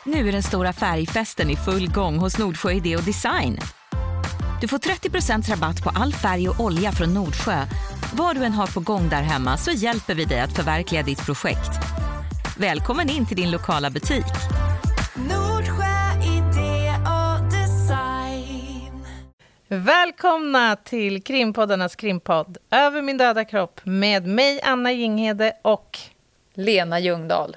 Nu är den stora färgfesten i full gång hos Nordsjö Idé och Design. Du får 30% rabatt på all färg och olja från Nordsjö. Vad du än har på gång där hemma så hjälper vi dig att förverkliga ditt projekt. Välkommen in till din lokala butik. Nordsjö Idé och Design. Välkomna till Krimpoddarnas krimpodd Över min döda kropp med mig Anna Jinghede och Lena Ljungdahl.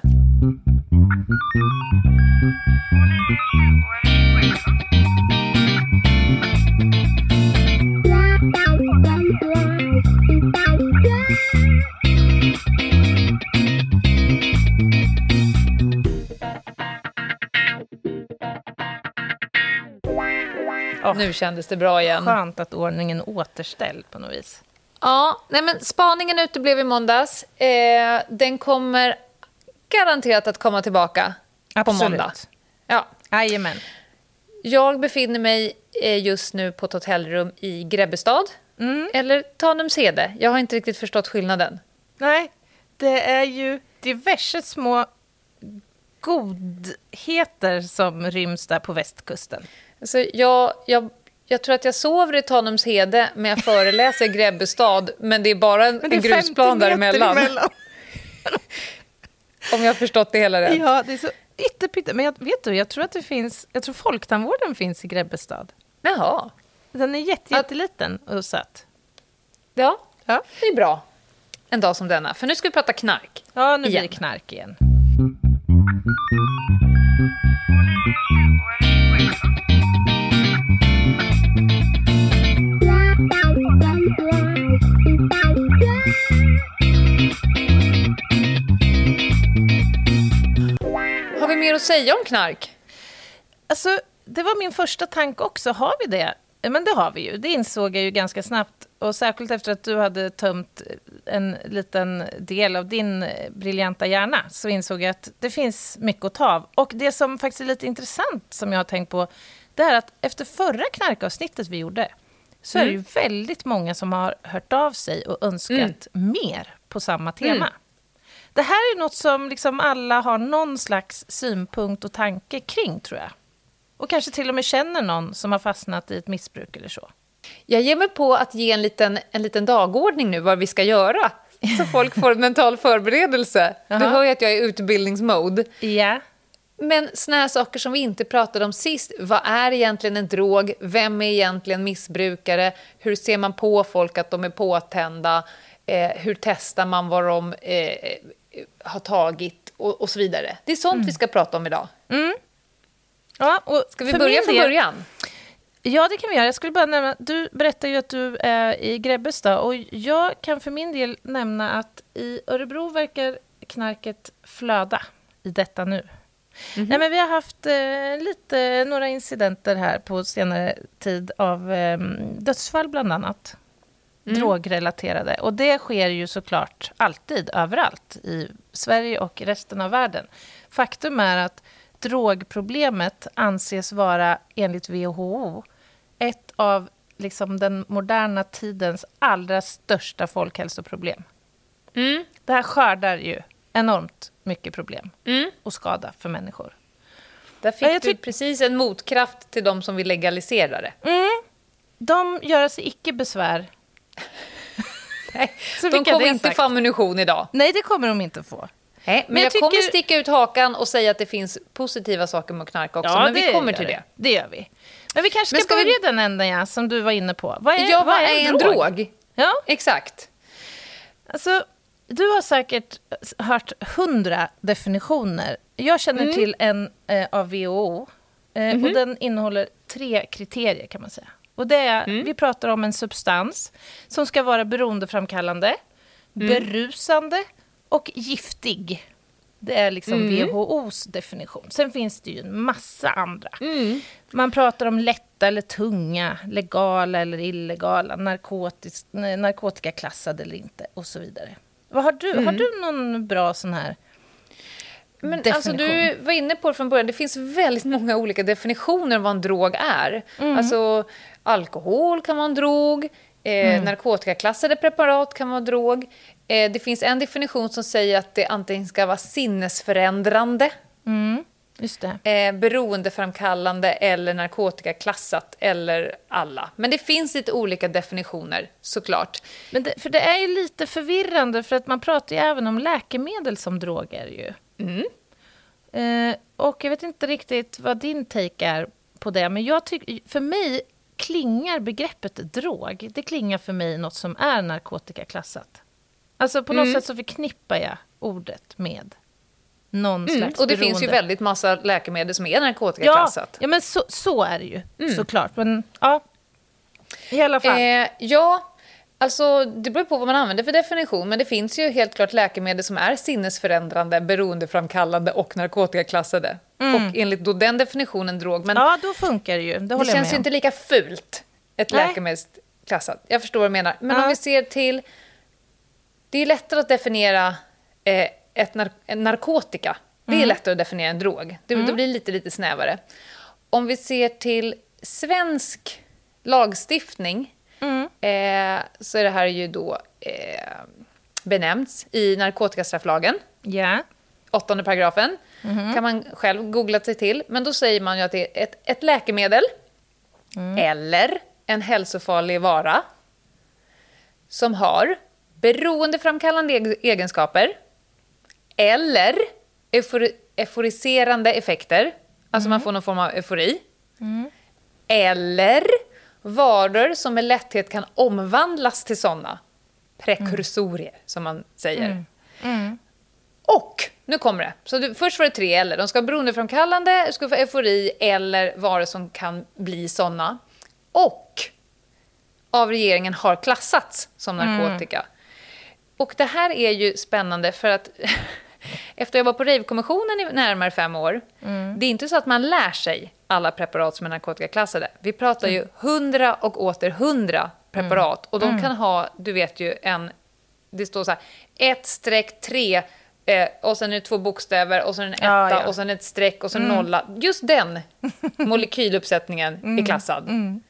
Nu kändes det bra igen. Skönt att ordningen återställd på något vis. Ja, nej men spaningen uteblev i måndags. Den kommer garanterat att komma tillbaka på måndag. Ja. Jajamän. Jag befinner mig just nu på ett hotellrum i Grebbestad. Eller Tanumshede. Jag har inte riktigt förstått skillnaden. Nej, det är ju diverse små godheter som ryms där på västkusten. Alltså jag tror att jag sover i Tanumshede, men jag föreläser i Grebbestad, men det är bara en grusplan däremellan. Om jag har förstått det hela rätt. Ja, det är så ytterpytte. Men jag tror att det finns, jag tror folktandvården finns i Grebbestad. Jaha. Den är jätteliten och söt. Ja, det är bra. En dag som denna. För nu ska vi prata knark. Ja, nu blir det knark igen. Har vi mer att säga om knark? Alltså, det var min första tanke också. Har vi det? Men det har vi ju. Det insåg jag ju ganska snabbt. Och särskilt efter att du hade tömt en liten del av din briljanta hjärna så insåg jag att det finns mycket att ta av. Och det som faktiskt är lite intressant som jag har tänkt på, det är att efter förra knarkavsnittet vi gjorde så är det ju väldigt många som har hört av sig och önskat mer på samma tema. Det här är något som liksom alla har någon slags synpunkt och tanke kring, tror jag. Och kanske till och med känner någon som har fastnat i ett missbruk eller så. Jag ger mig på att ge en liten dagordning nu vad vi ska göra. Så folk får en mental förberedelse. Du hör ju att jag är i utbildningsmode. Ja. Men såna här saker som vi inte pratade om sist. Vad är egentligen en drog? Vem är egentligen missbrukare? Hur ser man på folk att de är påtända? Hur testar man vad de har tagit? Och så vidare. Det är sånt vi ska prata om idag. Ja, och ska vi börja från början? Ja, det kan vi göra. Jag skulle bara nämna, du berättar ju att du är i Grebbestad och jag kan för min del nämna att i Örebro verkar knarket flöda i detta nu. Nej, men vi har haft några incidenter här på senare tid av dödsfall bland annat. Drogrelaterade. Och det sker ju såklart alltid, överallt i Sverige och resten av världen. Faktum är att drogproblemet anses vara, enligt WHO, ett av liksom den moderna tidens allra största folkhälsoproblem. Det här skördar ju enormt mycket problem och skada för människor. Där fick du precis en motkraft till de som vill legalisera det. De gör sig icke besvär. Nej, de kommer inte få ammunition idag. Nej, det kommer de inte få. Nej, men jag kommer sticka ut hakan och säga att det finns positiva saker med knark också. Men vi kommer till det. Det gör vi. Men vi kanske ska börja den änden som du var inne på. Vad är en drog? Ja, exakt. Alltså, du har säkert hört 100 definitioner. Jag känner till en av WHO. Och den innehåller 3 kriterier kan man säga. Och det är, vi pratar om en substans som ska vara beroendeframkallande, berusande och giftig. Det är liksom WHOs definition. Sen finns det ju en massa andra. Man pratar om lätta eller tunga, legala eller illegala, narkotikaklassade eller inte och så vidare. Vad har du? Har du någon bra sån här definition? Alltså, du var inne på det från början. Det finns väldigt många olika definitioner av vad en drog är. Alltså, alkohol kan vara en drog. Narkotikaklassade preparat kan vara drog. Det finns en definition som säger att det antingen ska vara sinnesförändrande Just det. Beroendeframkallande eller narkotikaklassat eller alla. Men det finns lite olika definitioner, såklart. Men för det är ju lite förvirrande, för att man pratar ju även om läkemedel som droger ju. Och jag vet inte riktigt vad din take är på det, men jag tycker, för mig klingar begreppet drog, det klingar för mig något som är narkotikaklassat. Alltså på något sätt så förknippar jag ordet med någon slags och det beroende. finns ju väldigt massa läkemedel som är narkotikaklassat. Ja, men så är det ju, såklart. Men ja, i alla fall. Alltså det beror på vad man använder för definition, men det finns ju helt klart läkemedel som är sinnesförändrande, beroendeframkallande och narkotikaklassade. Och enligt då den definitionen drog. Men ja, då funkar det ju. Det känns ju inte lika fult, ett läkemedelsklassat. Jag förstår vad du menar. Men om vi ser till... Det är lättare att definiera en narkotika. Det är lättare att definiera en drog. Då blir det lite snävare. Om vi ser till svensk lagstiftning så är det här ju då benämnts i narkotikastrafflagen. Ja. 8:e paragrafen. Kan man själv googla sig till. Men då säger man ju att det är ett läkemedel eller en hälsofarlig vara som har beroendeframkallande egenskaper eller euforiserande effekter. Alltså man får någon form av eufori. Eller varor som med lätthet kan omvandlas till sådana. Prekursorier, som man säger. Och, nu kommer det. Så först var det 3 eller. De ska vara beroendeframkallande, ska få eufori eller varor som kan bli sådana. Och av regeringen har klassats som narkotika. Och det här är ju spännande för att efter jag var på Rave-kommissionen i närmare 5 år, det är inte så att man lär sig alla preparat som är narkotikaklassade. Vi pratar ju 100 och åter 100 preparat. Och de kan ha, du vet ju, det står så här 1-3 och sen är det 2 bokstäver och sen en etta och sen ett streck och sen nolla. Just den molekyluppsättningen är klassad.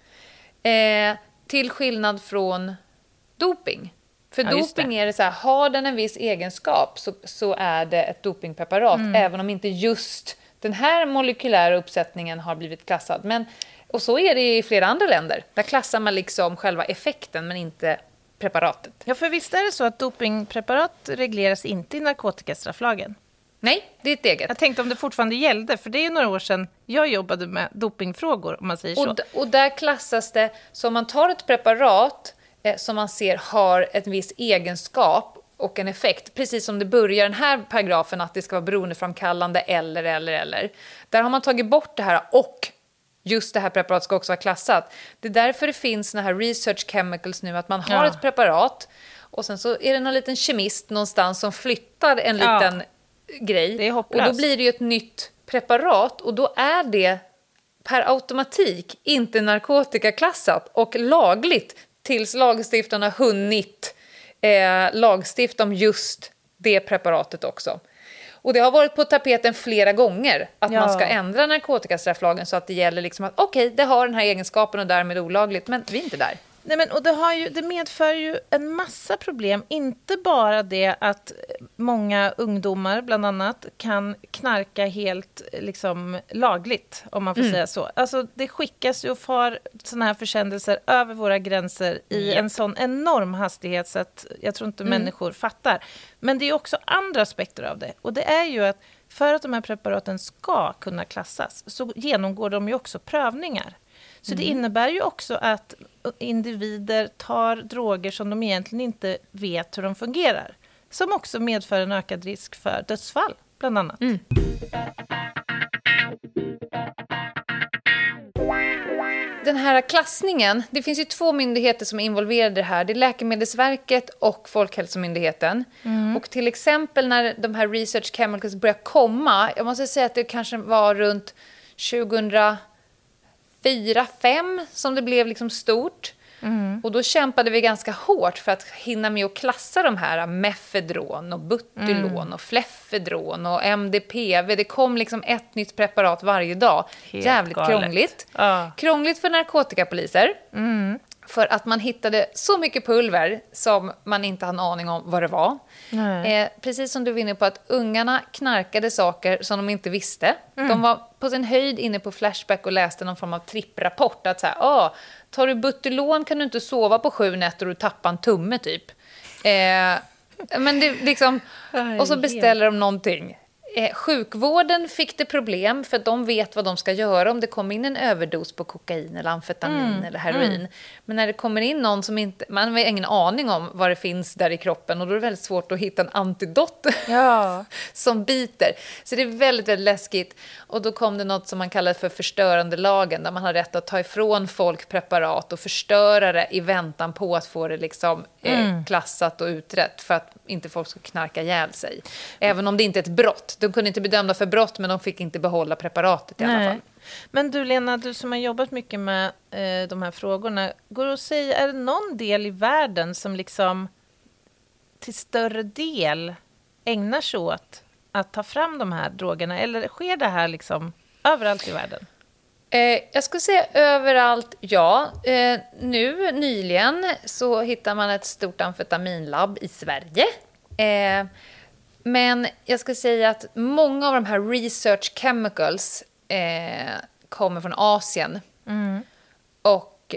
Till skillnad från doping. För doping är det så här, har den en viss egenskap så är det ett dopingpreparat. Även om inte just den här molekylära uppsättningen har blivit klassad. Och så är det i flera andra länder. Där klassar man liksom själva effekten men inte preparatet. Ja, för visst är det så att dopingpreparat regleras inte i narkotikastrafflagen? Nej, det är ett eget. Jag tänkte om det fortfarande gällde, för det är ju några år sedan jag jobbade med dopingfrågor, om man säger så. Och där klassas det, så om man tar ett preparat som man ser har en viss egenskap och en effekt, precis som det börjar den här paragrafen att det ska vara beroendeframkallande eller. Där har man tagit bort det här och just det här preparatet ska också vara klassat. Det är därför det finns såna här research chemicals nu, att man har ett preparat och sen så är det någon liten kemist någonstans som flyttar en liten grej. Det är hopplöst. Och då blir det ju ett nytt preparat och då är det per automatik inte narkotikaklassat och lagligt tills lagstiftarna hunnit lagstifta om just det preparatet också. Och det har varit på tapeten flera gånger att man ska ändra narkotikastrafflagen så att det gäller liksom att okej, det har den här egenskapen och därmed olagligt, men vi är inte där. Nej, men, och det medför ju en massa problem. Inte bara det att många ungdomar bland annat kan knarka helt liksom, lagligt, om man får säga så. Alltså, det skickas ju och far såna här försändelser över våra gränser i en sån enorm hastighet så att jag tror inte människor fattar. Men det är också andra aspekter av det. Och det är ju att för att de här preparaten ska kunna klassas så genomgår de ju också prövningar. Så det innebär ju också att individer tar droger som de egentligen inte vet hur de fungerar. Som också medför en ökad risk för dödsfall, bland annat. Den här klassningen, det finns ju 2 myndigheter som är involverade i det här. Det är Läkemedelsverket och Folkhälsomyndigheten. Och till exempel när de här research chemicals börjar komma, jag måste säga att det kanske var runt 2004-2005 som det blev liksom stort. Och då kämpade vi ganska hårt för att hinna med att klassa de här mefedron och butylon och flefedron och MDPV. Det kom liksom ett nytt preparat varje dag. Helt jävligt galet. Krångligt. Krångligt för narkotikapoliser. För att man hittade så mycket pulver som man inte hade en aning om vad det var. Precis som du var inne på, att ungarna knarkade saker som de inte visste. De var på sin höjd inne på Flashback och läste någon form av tripprapport. Att så här, tar du Butylon kan du inte sova på 7 nätter och du tappar en tumme typ. Men det liksom, och så beställer de någonting. Sjukvården fick det problem för att de vet vad de ska göra om det kommer in en överdos på kokain eller amfetamin eller heroin. Men när det kommer in någon som inte, man har ingen aning om vad det finns där i kroppen, och då är det väldigt svårt att hitta en antidot som biter. Så det är väldigt, väldigt läskigt. Och då kom det något som man kallar för förstörandelagen, där man har rätt att ta ifrån folk preparat och förstöra det i väntan på att få det liksom, klassat och utrett, för att inte folk ska knarka ihjäl sig. Även om det inte är ett brott. De kunde inte bedömda för brott, men de fick inte behålla preparatet i alla fall. Men du Lena, du som har jobbat mycket med de här frågorna, går det att säga, är det någon del i världen som liksom till större del ägnar sig åt att ta fram de här drogerna, eller sker det här liksom överallt i världen? Jag skulle säga överallt, ja. Nu nyligen så hittar man ett stort amfetaminlabb i Sverige. Men jag ska säga att många av de här research chemicals kommer från Asien och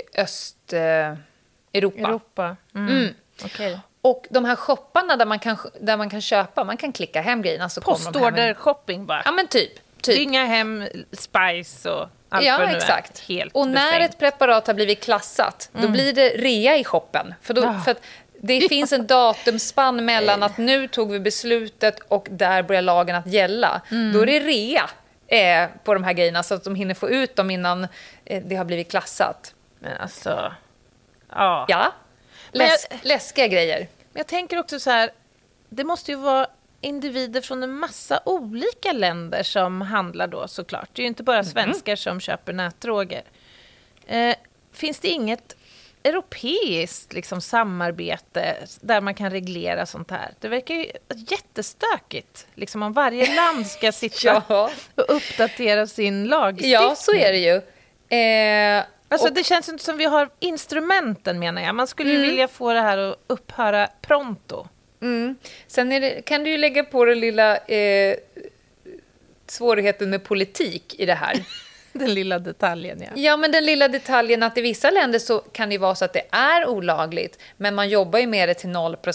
Östeuropa. Okay. Och de här shopparna där man kan köpa, man kan klicka hem grejerna, så kommer de postorder shopping bara. Ja, men typ. Dynga hem spice och allt vad det nu exakt. Är. Helt och när befängt. ett preparat har blivit klassat, då blir det rea i shoppen. För att det finns en datumspann mellan att nu tog vi beslutet och där börjar lagen att gälla. Då är det rea på de här grejerna, så att de hinner få ut dem innan det har blivit klassat. Men alltså... Ja, läskiga grejer. Men jag tänker också så här, det måste ju vara individer från en massa olika länder som handlar då, såklart. Det är ju inte bara svenskar som köper nätdroger. Finns det inget europeiskt liksom samarbete där man kan reglera sånt här? Det verkar ju jättestökigt, liksom om varje land ska sitta och uppdatera sin lagstiftning. Ja, så är det ju. Alltså det känns inte som vi har instrumenten, menar jag. Man skulle ju vilja få det här att upphöra pronto. Sen kan du ju lägga på den lilla svårigheten med politik i det här. Den lilla detaljen, ja. Ja, men den lilla detaljen att i vissa länder så kan det vara så att det är olagligt, men man jobbar ju med det till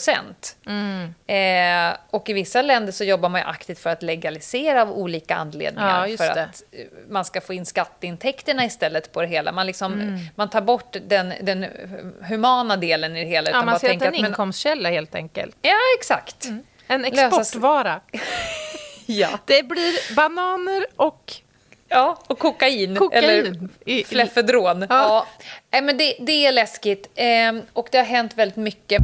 0%. Och i vissa länder så jobbar man ju aktivt för att legalisera av olika anledningar, för att man ska få in skatteintäkterna istället på det hela. Man tar bort den humana delen i det hela. Ja, man ser att det är en inkomstkälla helt enkelt. Ja, exakt. En exportvara. Ja. Det blir bananer och... Ja, och kokain. Eller fleffedron. Ja. Men det är läskigt. Och det har hänt väldigt mycket.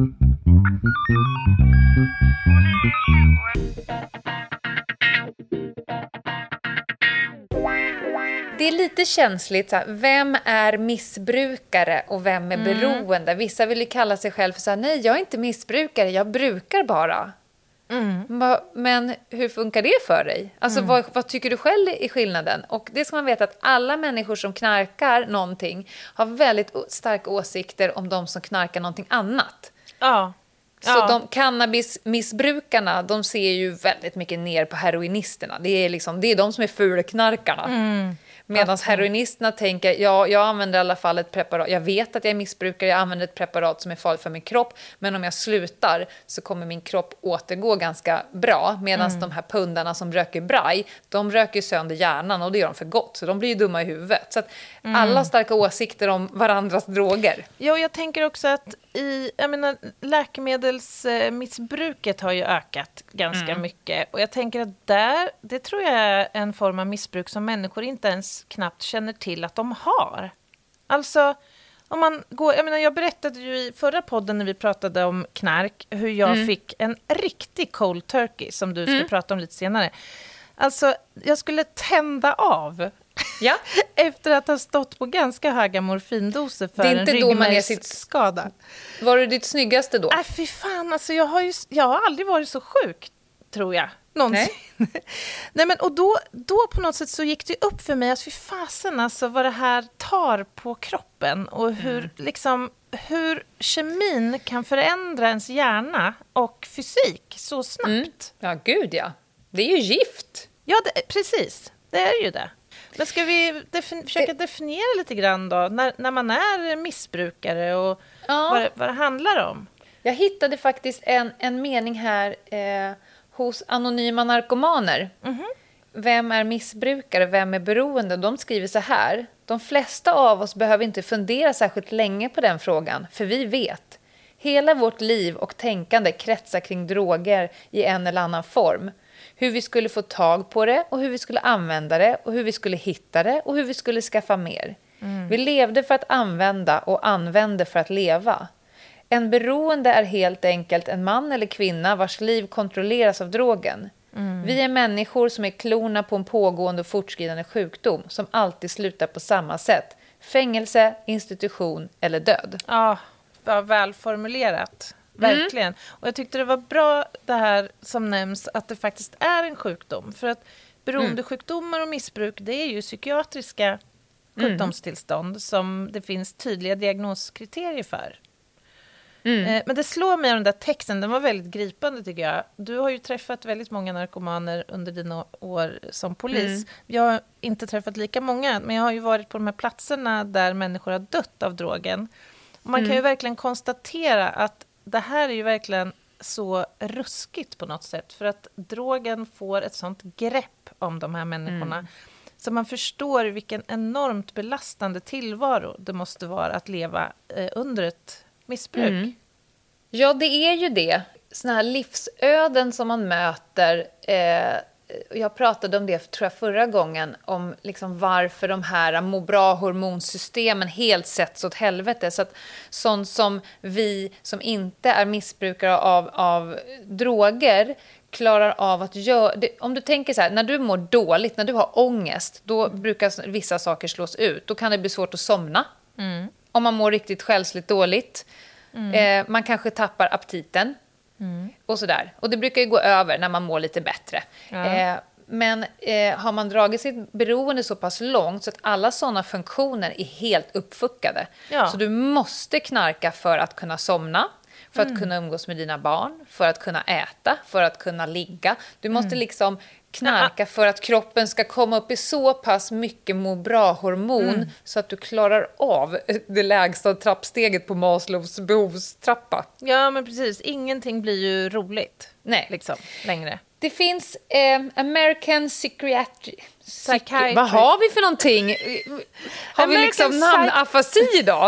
Det är lite känsligt. Så här, vem är missbrukare och vem är beroende? Vissa vill ju kalla sig själv för så här, nej, jag är inte missbrukare, jag brukar bara. Men hur funkar det för dig? Alltså vad tycker du själv är skillnaden? Och det ska man veta, att alla människor som knarkar någonting har väldigt starka åsikter om de som knarkar någonting annat. Så de cannabismissbrukarna, de ser ju väldigt mycket ner på heroinisterna. Det är de som är fulknarkarna. Medan heroinisterna tänker, jag använder i alla fall ett preparat. Jag vet att jag är missbrukare, jag använder ett preparat som är farligt för min kropp. Men om jag slutar så kommer min kropp återgå ganska bra. Medan de här pundarna som röker braj, de röker sönder hjärnan, och det gör de för gott. Så de blir ju dumma i huvudet. Så att alla har starka åsikter om varandras droger. Ja, och jag tänker också att läkemedelsmissbruket har ju ökat ganska mycket. Och jag tänker att det tror jag är en form av missbruk som människor inte ens knappt känner till att de har. Alltså, om man går... Jag berättade ju i förra podden när vi pratade om knark hur jag fick en riktig cold turkey, som du ska prata om lite senare. Alltså, jag skulle tända av... Ja. Efter att ha stått på ganska höga morfindoser för en ryggmärgsskada. Var det ditt snyggaste då? Fy fan, alltså jag har aldrig varit så sjuk, tror jag. Någonsin. Nej, men, och då på något sätt så gick det upp för mig att fy fasen alltså vad det här tar på kroppen och hur kemin kan förändra ens hjärna och fysik så snabbt. Ja, gud ja. Det är ju gift. Ja, precis. Det är ju det. Men ska vi försöka definiera lite grann då, när man är missbrukare och vad det handlar om? Jag hittade faktiskt en mening här hos Anonyma narkomaner. Vem är missbrukare, vem är beroende? De skriver så här: de flesta av oss behöver inte fundera särskilt länge på den frågan, för vi vet. Hela vårt liv och tänkande kretsar kring droger i en eller annan form. Hur vi skulle få tag på det och hur vi skulle använda det och hur vi skulle hitta det och hur vi skulle skaffa mer. Vi levde för att använda och använde för att leva. En beroende är helt enkelt en man eller kvinna vars liv kontrolleras av drogen. Vi är människor som är klorna på en pågående och fortskridande sjukdom som alltid slutar på samma sätt. Fängelse, institution eller död. Ja, vad välformulerat. Verkligen. Och jag tyckte det var bra det här som nämns att det faktiskt är en sjukdom. För att beroendesjukdomar och missbruk, det är ju psykiatriska sjukdomstillstånd som det finns tydliga diagnoskriterier för. Men det slår mig av den där texten, den var väldigt gripande tycker jag. Du har ju träffat väldigt många narkomaner under dina år som polis. Jag har inte träffat lika många, men jag har ju varit på de här platserna där människor har dött av drogen. Och man kan ju verkligen konstatera att det här är ju verkligen så ruskigt på något sätt. För att drogen får ett sånt grepp om de här människorna. Så man förstår vilken enormt belastande tillvaro det måste vara att leva under ett missbruk. Ja, det är ju det. Såna här livsöden som man möter. Jag pratade om det tror jag förra gången. Om liksom varför de här må bra hormonsystemen helt sätts åt helvete. Så att sånt som vi som inte är missbrukare av droger klarar av att göra. Om du tänker så här, när du mår dåligt, när du har ångest, då brukar vissa saker slås ut. Då kan det bli svårt att somna. Om man mår riktigt själsligt dåligt. Man kanske tappar aptiten. Och sådär. Och det brukar ju gå över när man mår lite bättre. Men har man dragit sitt beroende så pass långt så att alla sådana funktioner är helt uppfuckade. Så du måste knarka för att kunna somna. För att kunna umgås med dina barn. För att kunna äta. För att kunna ligga. Du måste liksom knarka för att kroppen ska komma upp i så pass mycket må bra-hormon så att du klarar av det lägsta trappsteget på Maslows behovstrappa. Ja, men precis. Ingenting blir ju roligt. Nej. Liksom, längre. Det finns American Psychiatry. Vad har vi för någonting? Har vi liksom namnafasi idag?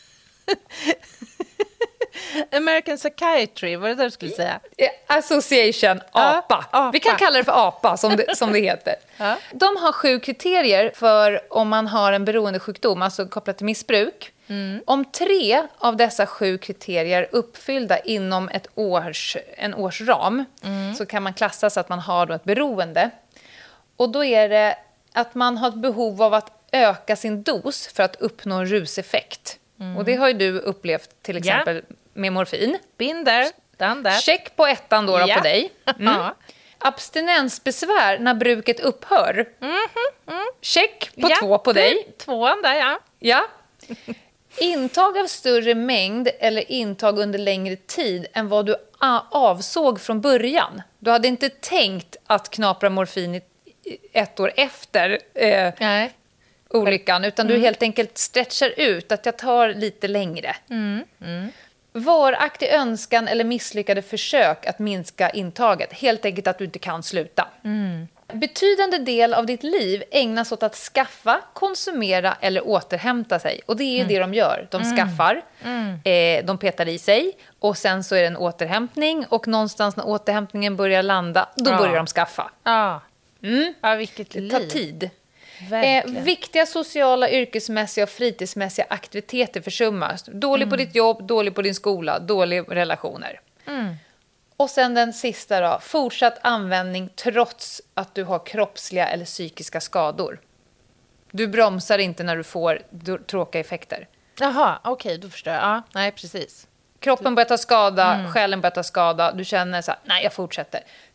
American Psychiatry, vad är det du skulle säga? Association, APA. Vi kan kalla det för APA, som det heter. De har 7 kriterier för om man har en beroendesjukdom, alltså kopplat till missbruk. Om 3 av dessa 7 kriterier är uppfyllda inom en årsram så kan man klassas att man har då ett beroende. Och då är det att man har ett behov av att öka sin dos för att uppnå en ruseffekt. Och det har ju du upplevt till exempel med morfin. Been there, done that. Check på 1:an då på dig. Abstinensbesvär när bruket upphör. Check på 2 på dig. 2:an där, ja. Intag av större mängd eller intag under längre tid än vad du avsåg från början. Du hade inte tänkt att knapra morfin 1 år efter olyckan, utan du helt enkelt stretchar ut att jag tar lite längre. Varaktig önskan eller misslyckade försök att minska intaget. Helt enkelt att du inte kan sluta. Betydande del av ditt liv ägnas åt att skaffa, konsumera eller återhämta sig. Och det är ju det de gör. De skaffar, de petar i sig och sen så är det en återhämtning. Och någonstans när återhämtningen börjar landa, då börjar de skaffa. Vilket liv. Det tar tid. Viktiga sociala, yrkesmässiga och fritidsmässiga aktiviteter försummas. Dålig på ditt jobb, dålig på din skola, dåliga relationer. Och sen den sista då. Fortsatt användning trots att du har kroppsliga eller psykiska skador. Du bromsar inte när du får tråkiga effekter. Jaha, okej, då förstår jag. Ja, nej, precis. Kroppen börjar ta skada, själen börjar ta skada. Du känner så här, nej jag fortsätter.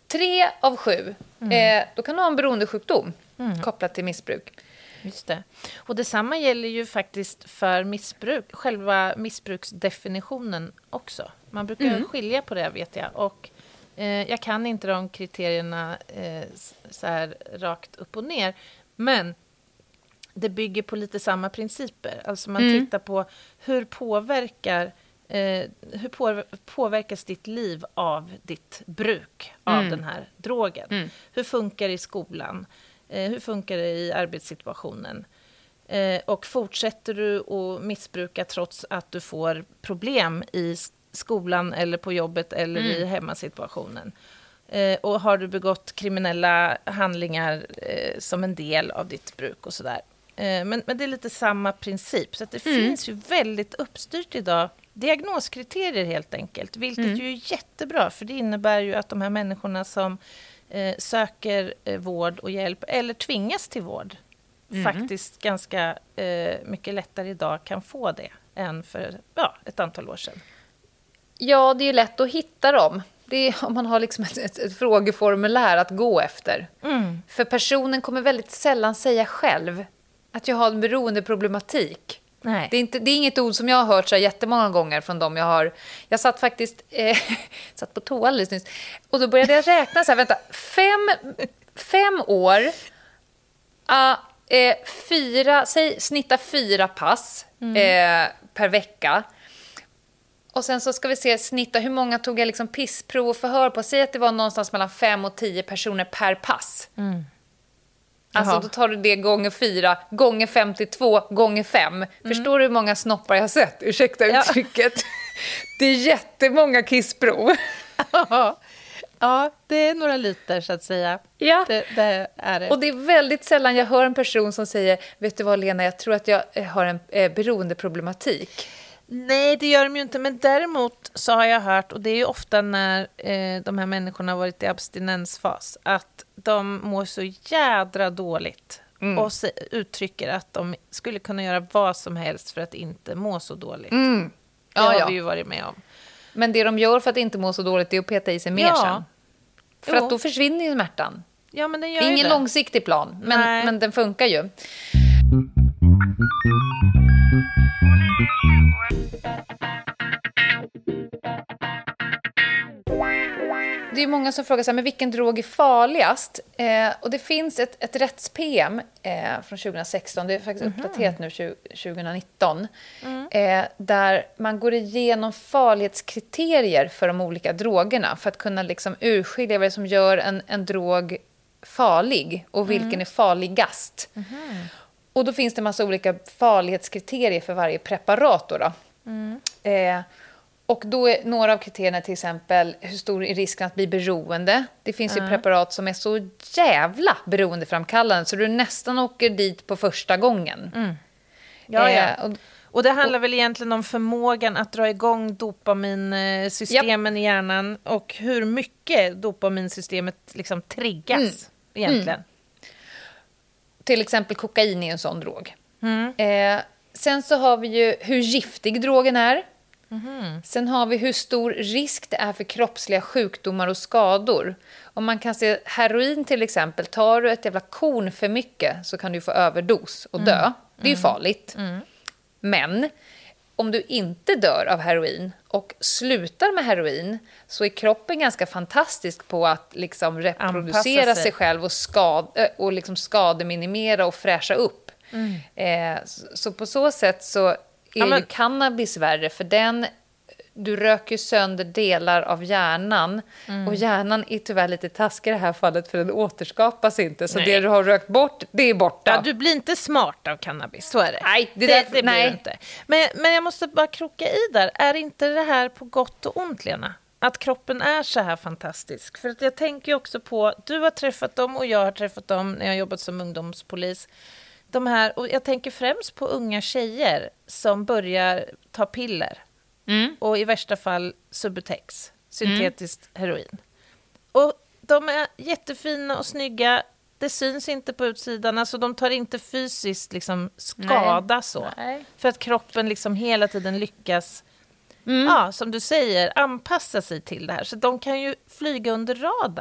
3 av 7, då kan du ha en beroendesjukdom kopplat till missbruk. Just det. Och detsamma gäller ju faktiskt för missbruk, själva missbruksdefinitionen också. Man brukar skilja på det, vet jag. Och jag kan inte de kriterierna så här rakt upp och ner. Men det bygger på lite samma principer. Alltså man tittar på hur påverkas ditt liv av ditt bruk av den här drogen. Hur funkar det i skolan? Hur funkar det i arbetssituationen? Och fortsätter du att missbruka trots att du får problem i skolan eller på jobbet eller i hemmasituationen? Och har du begått kriminella handlingar som en del av ditt bruk och sådär? Men det är lite samma princip. Så att det finns ju väldigt uppstyrt idag diagnoskriterier helt enkelt. Vilket ju är jättebra, för det innebär ju att de här människorna som söker vård och hjälp eller tvingas till vård faktiskt ganska mycket lättare idag kan få det än för ett antal år sedan. Ja, det är ju lätt att hitta dem. Det är om man har liksom ett frågeformulär att gå efter. För personen kommer väldigt sällan säga själv att jag har en beroendeproblematik. Nej. Det är inget ord som jag har hört så jättemånga gånger från dem jag har. Jag satt faktiskt satt på toa alldeles nyss. Och då började jag räkna så här, vänta, 5 år, snitta 4 pass per vecka. Och sen så ska vi se snitta hur många tog jag liksom pissprov och förhör på. Säg att det var någonstans mellan 5 och 10 personer per pass. Alltså då tar du det gånger 4, gånger 52, gånger 5. Förstår du hur många snoppar jag har sett? Ursäkta uttrycket. Det är jättemånga kissprov. Ja, det är några liter så att säga. Ja. Det är det. Och det är väldigt sällan jag hör en person som säger, vet du vad Lena, jag tror att jag har en beroendeproblematik. Nej, det gör de ju inte. Men däremot så har jag hört, och det är ju ofta när de här människorna har varit i abstinensfas, att de mår så jädra dåligt och uttrycker att de skulle kunna göra vad som helst för att inte må så dåligt. Det har vi ju varit med om. Men det de gör för att inte må så dåligt är att peta i sig mer sen. För att då försvinner ju smärtan. Ja, men det är ingen långsiktig plan, men den funkar ju. Det är många som frågar sig, men vilken drog är farligast? Och det finns ett rätts-PM från 2016, det är faktiskt uppdaterat nu 2019, där man går igenom farlighetskriterier för de olika drogerna för att kunna liksom urskilja vad det är som gör en drog farlig och vilken är farligast. Och då finns det en massa olika farlighetskriterier för varje preparat då. Och då är några av kriterierna till exempel hur stor är risken att bli beroende. Det finns ju preparat som är så jävla beroendeframkallande så du nästan åker dit på första gången. Och det handlar väl egentligen om förmågan att dra igång dopaminsystemen i hjärnan och hur mycket dopaminsystemet liksom triggas egentligen. Till exempel kokain är en sån drog. Sen så har vi ju hur giftig drogen är. Sen har vi hur stor risk det är för kroppsliga sjukdomar och skador. Om man kan se heroin till exempel, tar du ett jävla korn för mycket så kan du få överdos och dö. Det är ju farligt. Men om du inte dör av heroin och slutar med heroin så är kroppen ganska fantastisk på att liksom reproducera sig själv och liksom skademinimera och fräscha upp. Så på så sätt så är ju cannabis värre, för du röker sönder delar av hjärnan och hjärnan är tyvärr lite taskig i det här fallet för den återskapas inte, så det du har rökt bort, det är borta. Ja, du blir inte smart av cannabis, så är det. Nej, det blir du inte. Men jag måste bara kroka i där, är inte det här på gott och ont, Lena? Att kroppen är så här fantastisk. För att jag tänker ju också på, du har träffat dem och jag har träffat dem när jag har jobbat som ungdomspolis. Och jag tänker främst på unga tjejer som börjar ta piller. Och i värsta fall Subutex, syntetiskt heroin. Och de är jättefina och snygga. Det syns inte på utsidan. Alltså de tar inte fysiskt liksom skada så. Nej. För att kroppen liksom hela tiden lyckas, som du säger, anpassa sig till det här. Så de kan ju flyga under radarn.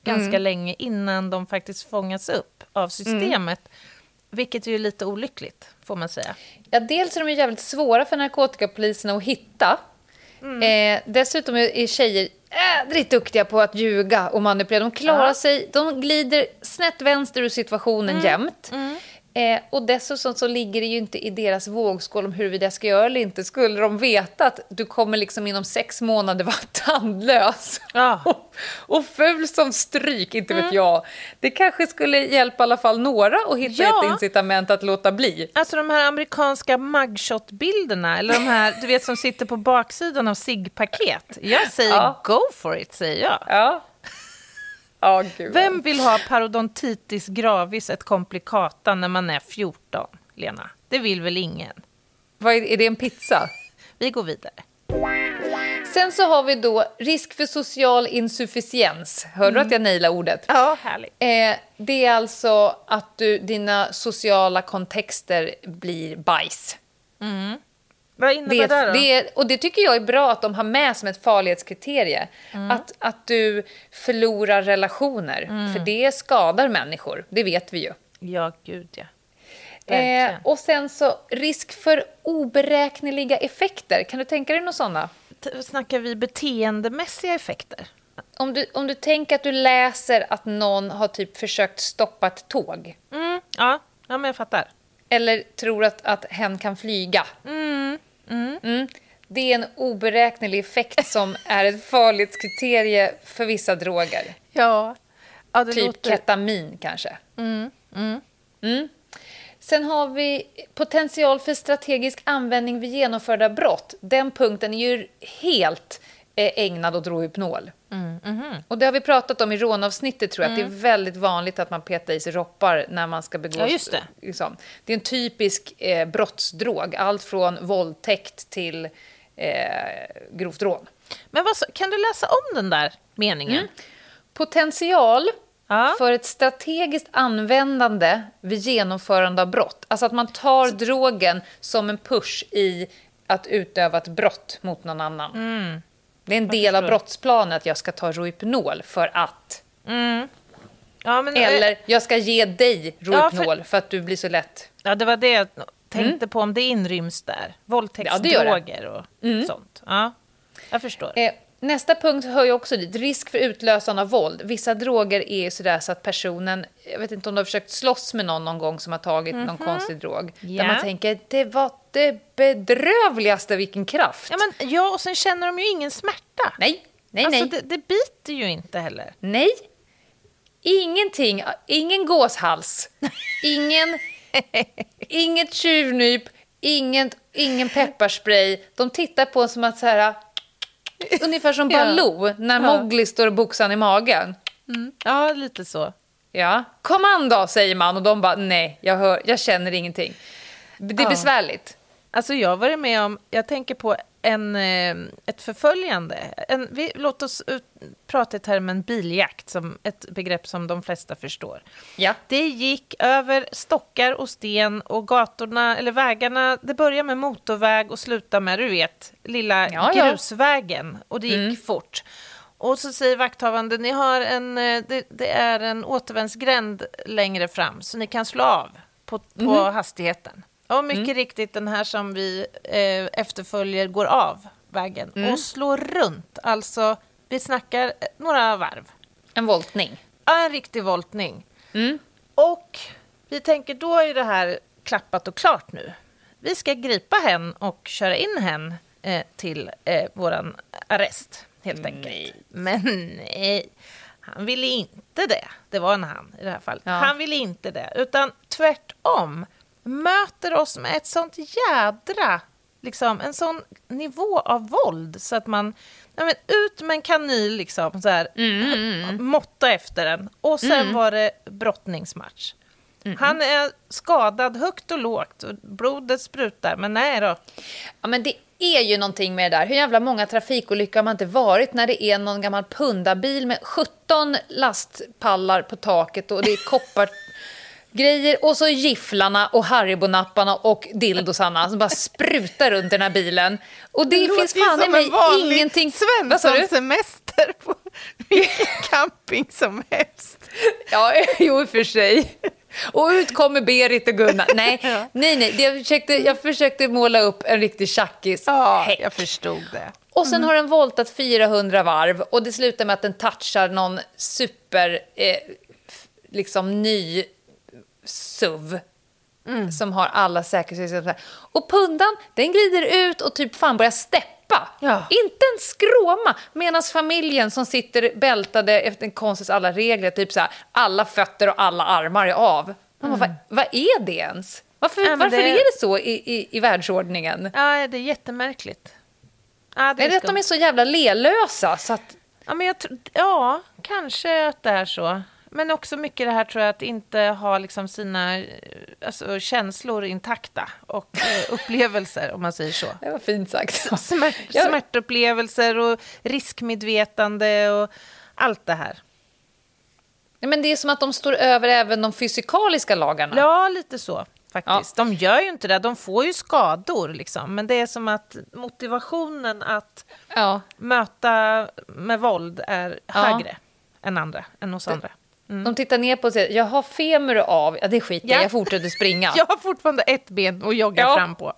ganska länge innan de faktiskt fångas upp av systemet. Vilket är ju lite olyckligt, får man säga. Ja, dels är de ju jävligt svåra för narkotikapoliserna att hitta. Dessutom är tjejer ädrigt duktiga på att ljuga och manipulera. De klarar sig, de glider snett vänster ur situationen jämt. Och dessutom så ligger det ju inte i deras vågskål om huruvida jag ska göra eller inte. Skulle de veta att du kommer liksom inom 6 månader vara tandlös och ful som stryk, inte vet jag. Det kanske skulle hjälpa i alla fall några att hitta ett incitament att låta bli. Alltså de här amerikanska mugshot-bilderna, eller de här, du vet, som sitter på baksidan av ciggpaket. Jag säger go for it, säger jag. Ja. Gud. Vem vill ha parodontitis gravis, ett komplikata, när man är 14, Lena? Det vill väl ingen? Är det en pizza? Vi går vidare. Sen så har vi då risk för social insufficiens. Hör du att jag nailar ordet? Ja, härligt. Det är alltså att dina sociala kontexter blir bajs. Vad innebär det då? Och det tycker jag är bra att de har med som ett farlighetskriterie. Att du förlorar relationer. För det skadar människor, det vet vi ju. Ja, gud ja. Och sen så risk för oberäkneliga effekter. Kan du tänka dig något sådana? Snackar vi beteendemässiga effekter? Om du tänker att du läser att någon har typ försökt stoppa ett tåg. Ja, men jag fattar. Eller tror att hen kan flyga. Det är en oberäknelig effekt som är ett farlighetskriterie för vissa droger. Ja det typ låter... ketamin kanske. Sen har vi potential för strategisk användning vid genomförda brott. Den punkten är ju helt ägnad att Rohypnol. Och det har vi pratat om i rånavsnittet, tror jag. Att det är väldigt vanligt att man petar i sig roppar när man ska begå... Ja, just det. Liksom. Det är en typisk brottsdrog. Allt från våldtäkt till grovt rån. Men kan du läsa om den där meningen? Potential för ett strategiskt användande vid genomförande av brott. Alltså att man tar drogen som en push i att utöva ett brott mot någon annan. Det är en del av brottsplanen att jag ska ta Rohypnol för att... Ja, men, eller jag ska ge dig Rohypnol för att du blir så lätt... Ja, det var det jag tänkte på, om det inryms där. Våldtäktsdroger och sånt. Ja, jag förstår. Nästa punkt hör ju också dit. Risk för utlösande av våld. Vissa droger är sådär så att personen... Jag vet inte om du har försökt slåss med någon gång som har tagit någon konstig drog. Där man tänker, det var det bedrövligaste, vilken kraft. Ja, och sen känner de ju ingen smärta. Nej. Det biter ju inte heller. Nej. Ingenting. Ingen gåshals. Inget tjuvnyp. Ingen pepparspray. De tittar på en som att så här... Ungefär som Baloo när Mowgli står och boxar i magen. Ja, lite så. Ja, kom an då, säger man. Och de bara, nej, jag känner ingenting. Det är besvärligt. Alltså jag har varit med om, jag tänker på ett förföljande. Låt oss prata i termen biljakt, som ett begrepp som de flesta förstår. Ja. Det gick över stockar och sten och gatorna, eller vägarna. Det börjar med motorväg och slutar med, du vet, lilla grusvägen. Och det gick fort. Och så säger vakthavande, ni har det är en återvändsgränd längre fram, så ni kan slå av på hastigheten. Och mycket riktigt, den här som vi efterföljer går av vägen och slår runt. Alltså, vi snackar några varv. En voltning. Ja, en riktig voltning. Och vi tänker, då är det här klappat och klart nu. Vi ska gripa hen och köra in hen till våran arrest, helt enkelt. Men nej, han ville inte det. Det var en han i det här fallet. Ja. Han ville inte det, utan tvärtom. Möter oss med ett sånt jädra, liksom, en sån nivå av våld så att man, ut med en kanyl liksom, så här, måtta efter den. Och sen var det brottningsmatch. Han är skadad högt och lågt och blodet sprutar, men nej då. Ja, men det är ju någonting med det där. Hur jävla många trafikolyckor har man inte varit när det är någon gammal pundabil med 17 lastpallar på taket och det är koppar grejer och så gifflarna och Haribo-napparna och dildosarna som bara sprutar runt den här bilen. Och det finns fan i mig ingenting. Svensson-semester på vilken camping som helst. Ja, jo för sig. Och ut kommer Berit och Gunnar. Nej. Jag försökte måla upp en riktig tjackis. Ja, jag förstod det. Och sen har den voltat 400 varv och det slutar med att den touchar någon super liksom ny SUV som har alla säkerhetssystem. Och pundan, den glider ut och typ fan börjar steppa. Ja. Inte en skråma. Medan familjen som sitter bältade efter konstens alla regler, typ så här, alla fötter och alla armar är av. Vad är det ens? Varför är det så i världsordningen? Ja, det är jättemärkligt. Ja, är det att de är så jävla lelösa så att... Ja, men kanske att det är så. Men också mycket det här tror jag att inte ha liksom sina känslor intakta och upplevelser, om man säger så. Det var fint sagt. Smärtupplevelser och riskmedvetande och allt det här. Ja, men det är som att de står över även de fysikaliska lagarna. Ja, lite så faktiskt. Ja. De gör ju inte det, de får ju skador liksom. Men det är som att motivationen att möta med våld är högre än hos andra. De tittar ner på sig. Jag har femur av. Ja, det skiter jag fortsätter springa. Jag har fortfarande ett ben och joggar fram på.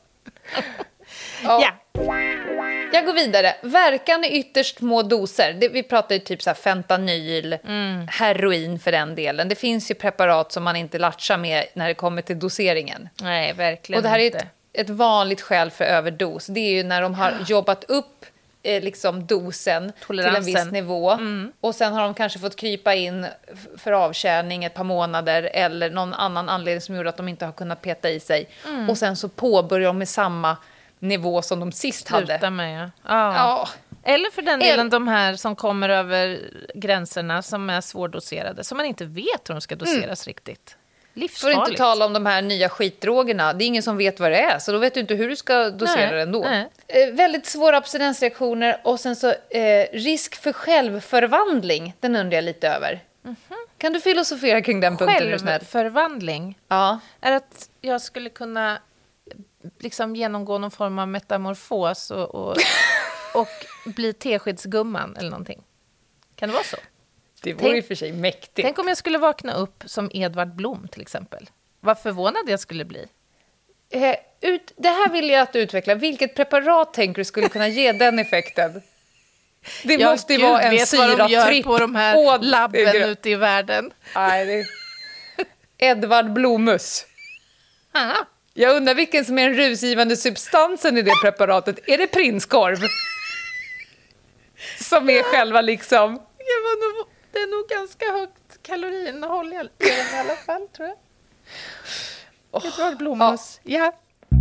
Ja. Jag går vidare. Verkan i ytterst små doser. Vi pratar ju typ så här fentanyl, heroin för den delen. Det finns ju preparat som man inte latchar med när det kommer till doseringen. Nej, verkligen. Och det här är ett vanligt skäl för överdos. Det är ju när de har jobbat upp liksom dosen till en viss nivå. Och sen har de kanske fått krypa in för avkärning ett par månader eller någon annan anledning som gjorde att de inte har kunnat peta i sig. Och sen så påbörjar de med samma nivå som de sist hade. Med, ja. Eller för den delen de här som kommer över gränserna som är svårdoserade, som man inte vet hur de ska doseras riktigt. Livsfarligt. Får inte tala om de här nya skitdrogerna. Det är ingen som vet vad det är, så då vet du inte hur du ska dosera det ändå. Väldigt svåra abstinensreaktioner och sen så risk för självförvandling, den undrar jag lite över. Kan du filosofera kring den punkten? Självförvandling? Ja. Är att jag skulle kunna liksom genomgå någon form av metamorfos och bli teskedsgumman eller någonting. Kan det vara så? Det vore ju för sig mäktigt. Tänk om jag skulle vakna upp som Edvard Blom till exempel. Vad förvånad jag skulle bli. Det här vill jag att du utvecklar. Vilket preparat tänker du skulle kunna ge den effekten? Det måste ju vara en syratripp. Vad de gör på de här labben ute i världen. Nej, Edvard Blomus. Aha. Jag undrar vilken som är den rusgivande substansen i det preparatet. Är det prinskorv? Som är själva liksom... Det är nog ganska högt kaloriinnehåll i alla fall, tror jag. Edvard Blomus. Ja.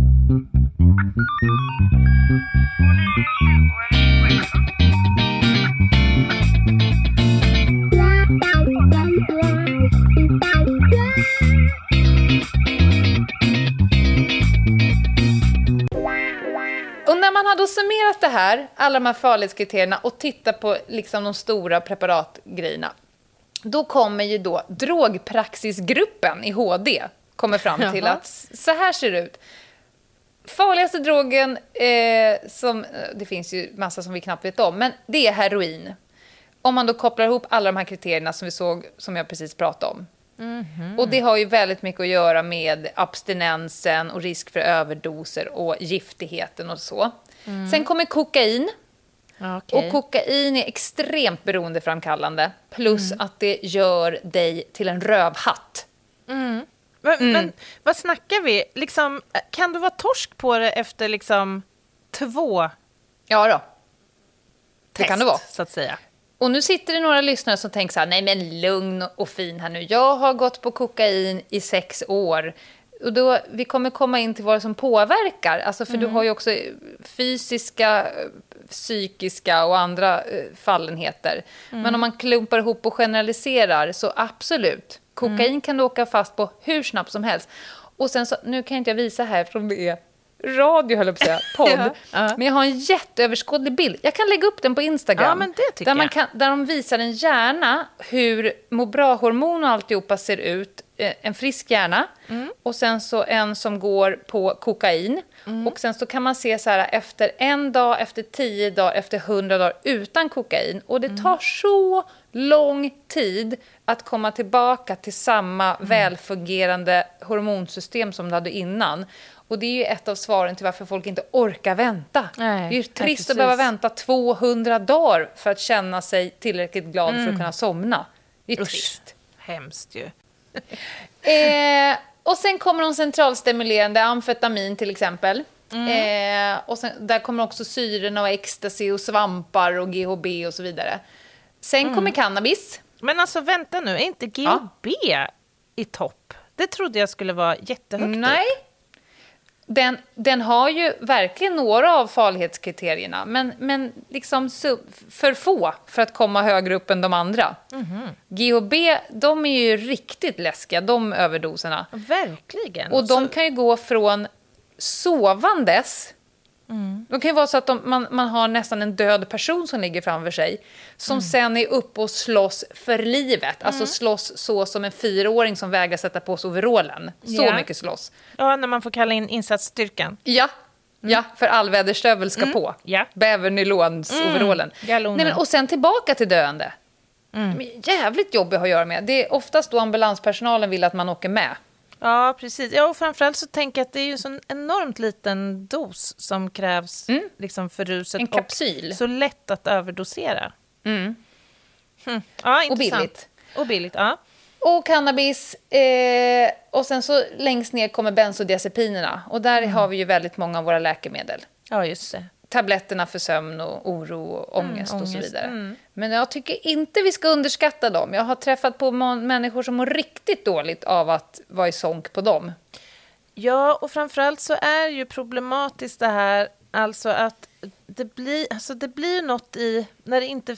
Och när man har då summerat det här, alla de här farlighetskriterierna och tittar på liksom de stora preparatgrejerna, då kommer ju då drogpraxisgruppen i HD kommer fram till att så här ser det ut. Farligaste drogen, det finns ju massa som vi knappt vet om, men det är heroin. Om man då kopplar ihop alla de här kriterierna som vi såg, som jag precis pratade om. Och det har ju väldigt mycket att göra med abstinensen och risk för överdoser och giftigheten och så. Sen kommer kokain. Okay. Och kokain är extremt beroendeframkallande. Plus att det gör dig till en rövhatt. Men vad snackar vi? Liksom, kan du vara torsk på det efter liksom 2 Ja då. Det test, kan det vara. Så att säga. Och nu sitter det några lyssnare som tänker så här, nej men lugn och fin här nu. Jag har gått på kokain i 6 år. Och då, vi kommer komma in till vad som påverkar. Alltså för du har ju också fysiska, psykiska och andra fallenheter. Men om man klumpar ihop och generaliserar så absolut. Kokain kan du åka fast på hur snabbt som helst. Och sen så, nu kan jag inte visa här eftersom det är radio, höll jag på att säga, podd. Men jag har en jätteöverskådlig bild. Jag kan lägga upp den på Instagram. Ja, men det där de visar en hjärna hur må bra-hormon och alltihopa ser ut en frisk hjärna. Och sen så en som går på kokain. Och sen så kan man se så här efter 1 dag, efter 10 dagar, efter 100 dagar utan kokain. Och det tar så lång tid att komma tillbaka till samma välfungerande hormonsystem som du hade innan. Och det är ju ett av svaren till varför folk inte orkar vänta. Nej, det är ju trist nej, att behöva vänta 200 dagar för att känna sig tillräckligt glad för att kunna somna. Det är trist. Hemskt ju. Och sen kommer de centralstimulerande, amfetamin till exempel. Och sen, där kommer också syrorna och ecstasy och svampar och GHB och så vidare. Sen kommer cannabis. Men alltså vänta nu, är inte GHB i topp? Det trodde jag skulle vara jättehögt Nej. upp. Den har ju verkligen några av farlighetskriterierna, men liksom för få för att komma högre upp än de andra. GHB, de är ju riktigt läskiga, de överdoserna. Verkligen. Och de kan ju gå från sovandes. De kan ju vara så att man har nästan en död person som ligger framför sig. Som sen är uppe och slåss för livet. Alltså slåss så som en 4-åring som vägrar sätta på sig overallen. Så mycket slåss. Ja, när man får kalla in insatsstyrkan. Ja, för allväderstövel ska på. Ja. Bävernylons-overallen. Galonen. Och sen tillbaka till döende. De är jävligt jobbiga att göra med. Det är oftast då ambulanspersonalen vill att man åker med. Ja, precis. Ja, och framförallt så tänker jag att det är ju en sån enormt liten dos som krävs liksom för ruset. En kapsyl. Och så lätt att överdosera. Ja, intressant. Och billigt. Och billigt, ja. Och cannabis. Och sen så längst ner kommer bensodiazepinerna. Och där har vi ju väldigt många av våra läkemedel. Ja, just det. Tabletterna för sömn och oro och ångest och så vidare. Men jag tycker inte vi ska underskatta dem. Jag har träffat på människor som mår riktigt dåligt av att vara i sonk på dem. Ja, och framförallt så är ju problematiskt det här, alltså att det blir något i, när det inte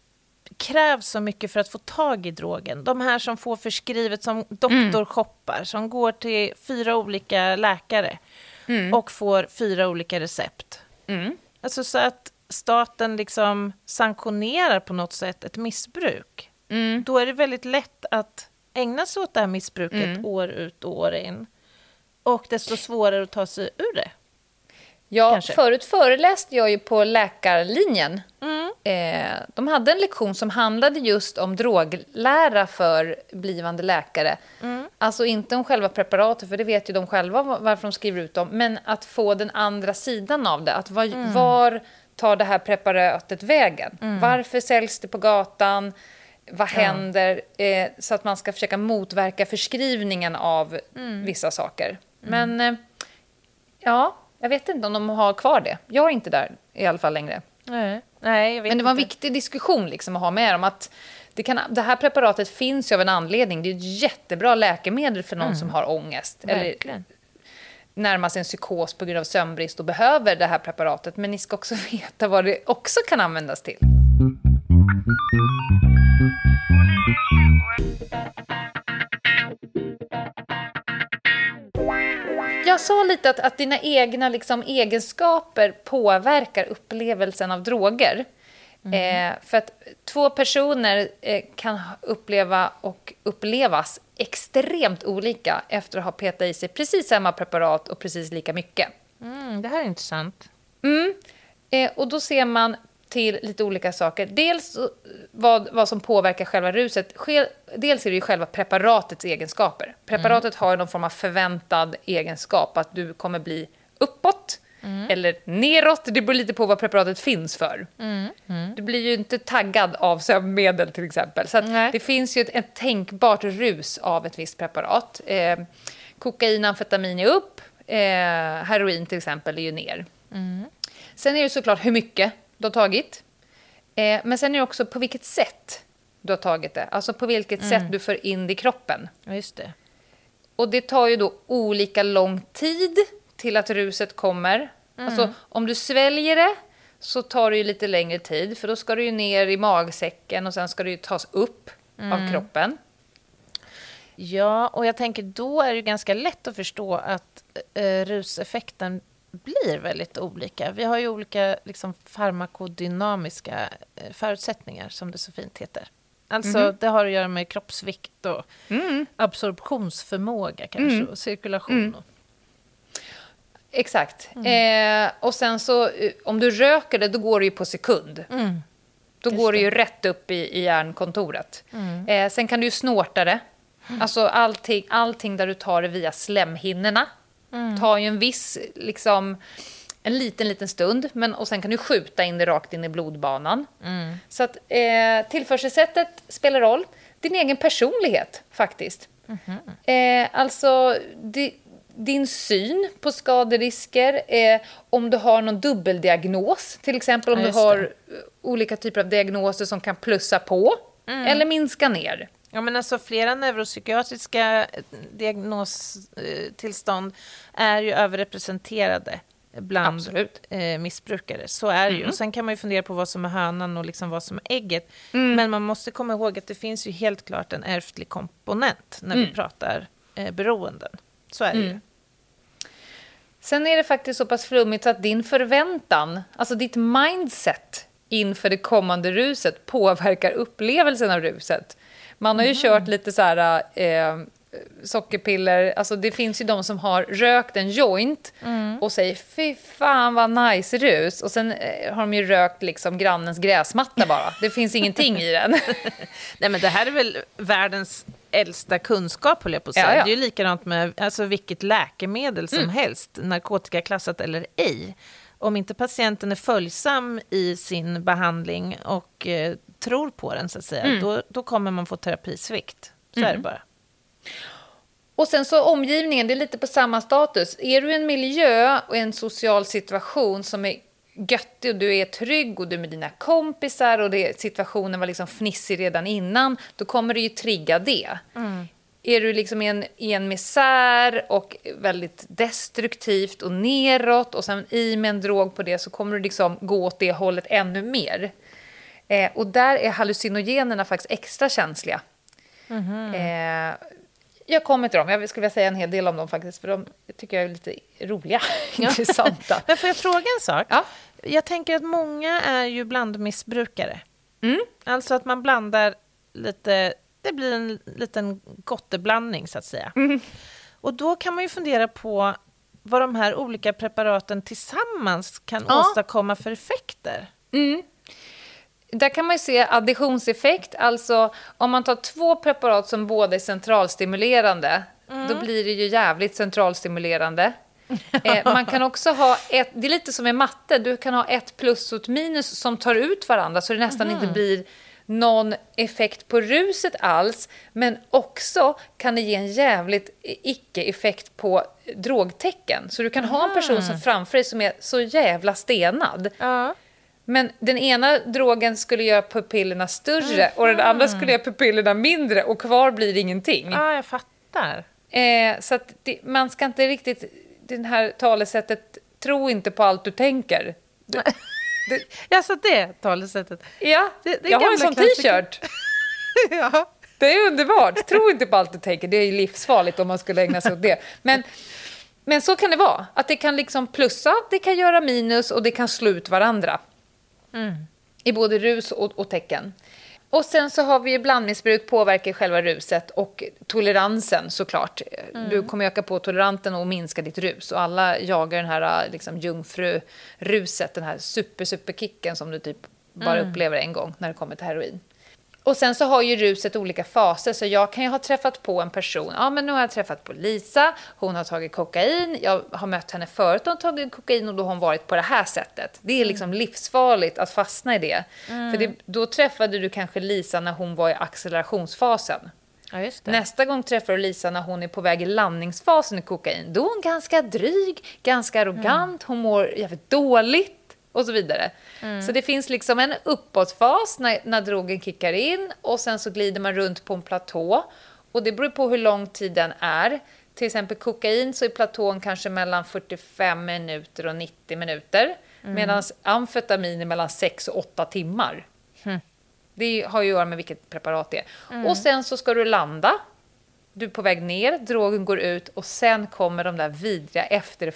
krävs så mycket för att få tag i drogen. De här som får förskrivet som doktorshoppar, som går till 4 olika läkare och får 4 olika recept. Alltså så att staten liksom sanktionerar på något sätt ett missbruk. Då är det väldigt lätt att ägna sig åt det här missbruket år ut och år in. Och desto svårare att ta sig ur det. Ja, Kanske. Förut föreläste jag ju på läkarlinjen. De hade en lektion som handlade just om droglära för blivande läkare. Alltså inte om själva preparatet, för det vet ju de själva varför de skriver ut dem. Men att få den andra sidan av det. Att var tar det här preparatet vägen? Varför säljs det på gatan? Vad händer? Så att man ska försöka motverka förskrivningen av vissa saker. Men ja, jag vet inte om de har kvar det. Jag är inte där i alla fall längre. Nej, jag vet Men det var en inte. viktig diskussion liksom att ha med dem. Att det här preparatet finns ju av en anledning. Det är ett jättebra läkemedel för någon som har ångest. Verkligen. Eller närmar sig en psykos på grund av sömnbrist och behöver det här preparatet. Men ni ska också veta vad det också kan användas till. Jag sa lite att dina egna liksom, egenskaper påverkar upplevelsen av droger. För att 2 personer kan uppleva och upplevas extremt olika efter att ha petat i sig precis samma preparat och precis lika mycket. Det här är intressant. Och då ser man till lite olika saker. Dels vad som påverkar själva ruset. Dels är det ju själva preparatets egenskaper. Preparatet har någon form av förväntad egenskap. Att du kommer bli uppåt eller neråt. Det beror lite på vad preparatet finns för. Du blir ju inte taggad av sömnmedel till exempel. Så att det finns ju ett tänkbart rus av ett visst preparat. Kokain, amfetamin är upp. Heroin till exempel är ju ner. Sen är det såklart hur mycket du har tagit. Men sen är det också på vilket sätt du har tagit det. Alltså på vilket sätt du för in det i kroppen. Ja, just det. Och det tar ju då olika lång tid till att ruset kommer. Alltså om du sväljer det så tar det ju lite längre tid. För då ska du ju ner i magsäcken och sen ska det ju tas upp av kroppen. Ja, och jag tänker då är det ju ganska lätt att förstå att ruseffekten blir väldigt olika. Vi har ju olika liksom, farmakodynamiska förutsättningar, som det så fint heter. Alltså det har att göra med kroppsvikt och absorptionsförmåga kanske och cirkulation. Exakt. Och sen så om du röker det, då går det ju på sekund. Då går det ju rätt upp i hjärnkontoret. Sen kan du ju snorta det. Alltså allting där du tar det via slemhinnorna tar ju en viss, liksom, en liten stund. Och sen kan du skjuta in det rakt in i blodbanan. Så att tillförselsättet spelar roll. Din egen personlighet faktiskt. Alltså din syn på skaderisker, om du har någon dubbeldiagnos, till exempel om du har olika typer av diagnoser som kan plussa på eller minska ner. Ja, men alltså flera neuropsykiatriska diagnostillstånd är ju överrepresenterade bland missbrukare. Så är det ju. Och sen kan man ju fundera på vad som är hönan och liksom vad som är ägget. Men man måste komma ihåg att det finns ju helt klart en ärftlig komponent när vi pratar beroenden. Så är det ju. Sen är det faktiskt så pass flummigt att din förväntan, alltså ditt mindset inför det kommande ruset påverkar upplevelsen av ruset. Man har ju kört lite så här sockerpiller, alltså det finns ju de som har rökt en joint och säger fy fan vad nice rus, och sen har de ju rökt liksom grannens gräsmatta bara. Det finns ingenting i den. Nej, men det här är väl världens äldsta kunskap, håller jag på att säga. Ja. Det är ju likadant med alltså, vilket läkemedel som helst, narkotikaklassat eller ej. Om inte patienten är följsam i sin behandling och tror på den, så att säga, då kommer man få terapisvikt. Så är det bara. Och sen så omgivningen, det är lite på samma status. Är du i en miljö och en social situation som är göttig och du är trygg och du är med dina kompisar och situationen var liksom fnissig redan innan, då kommer du ju trigga det. Är du liksom i en misär och väldigt destruktivt och neråt och sen i med en drog på det, så kommer du liksom gå åt det hållet ännu mer. Och där är hallucinogenerna faktiskt extra känsliga. Jag kommer till dem. Jag skulle vilja säga en hel del om dem faktiskt, för de tycker jag är lite roliga, intressanta. Men får jag fråga en sak? Ja. Jag tänker att många är ju blandmissbrukare. Alltså att man blandar lite, det blir en liten gotteblandning så att säga. Och då kan man ju fundera på vad de här olika preparaten tillsammans kan åstadkomma för effekter. Där kan man ju se additionseffekt, alltså om man tar 2 preparat som båda är centralstimulerande, då blir det ju jävligt centralstimulerande. Man kan också ha det är lite som i matte, du kan ha ett plus och ett minus som tar ut varandra, så det nästan inte blir någon effekt på ruset alls, men också kan det ge en jävligt icke-effekt på drogtecken. Så du kan ha en person som framför dig som är så jävla stenad. Men den ena drogen skulle göra pupillerna större och den andra skulle göra pupillerna mindre, och kvar blir ingenting. Ja, jag fattar. Så att man ska inte riktigt, det här talesättet, tro inte på allt du tänker. Ja, så det talesättet. Ja, det jag har en sån t-shirt. Ja. Det är underbart. Tro inte på allt du tänker. Det är ju livsfarligt om man skulle ägna sig åt det. Men så kan det vara. Att det kan liksom plussa, det kan göra minus och det kan slå ut varandra. I både rus och tecken. Och sen så har vi ju blandmissbruk påverkar själva ruset och toleransen såklart. Du kommer öka på toleranten och minska ditt rus. Och alla jagar den här liksom jungfruruset, den här superkicken som du typ bara upplever en gång när det kommer till heroin. Och sen så har ju ruset olika faser, så jag kan ju ha träffat på en person. Ja, men nu har jag träffat på Lisa, hon har tagit kokain. Jag har mött henne förut, hon har tagit kokain och då har hon varit på det här sättet. Det är liksom livsfarligt att fastna i det. För då träffade du kanske Lisa när hon var i accelerationsfasen. Ja, just det. Nästa gång träffar du Lisa när hon är på väg i landningsfasen i kokain. Då är hon ganska dryg, ganska arrogant, hon mår jävligt dåligt. Och så vidare. Så det finns liksom en uppåtfas när drogen kickar in. Och sen så glider man runt på en platå. Och det beror på hur lång tid den är. Till exempel kokain, så är platån kanske mellan 45 minuter och 90 minuter. Medan amfetamin är mellan 6 och 8 timmar. Det har ju att göra med vilket preparat det är. Och sen så ska du landa. Du är på väg ner, drogen går ut. Och sen kommer de där vidriga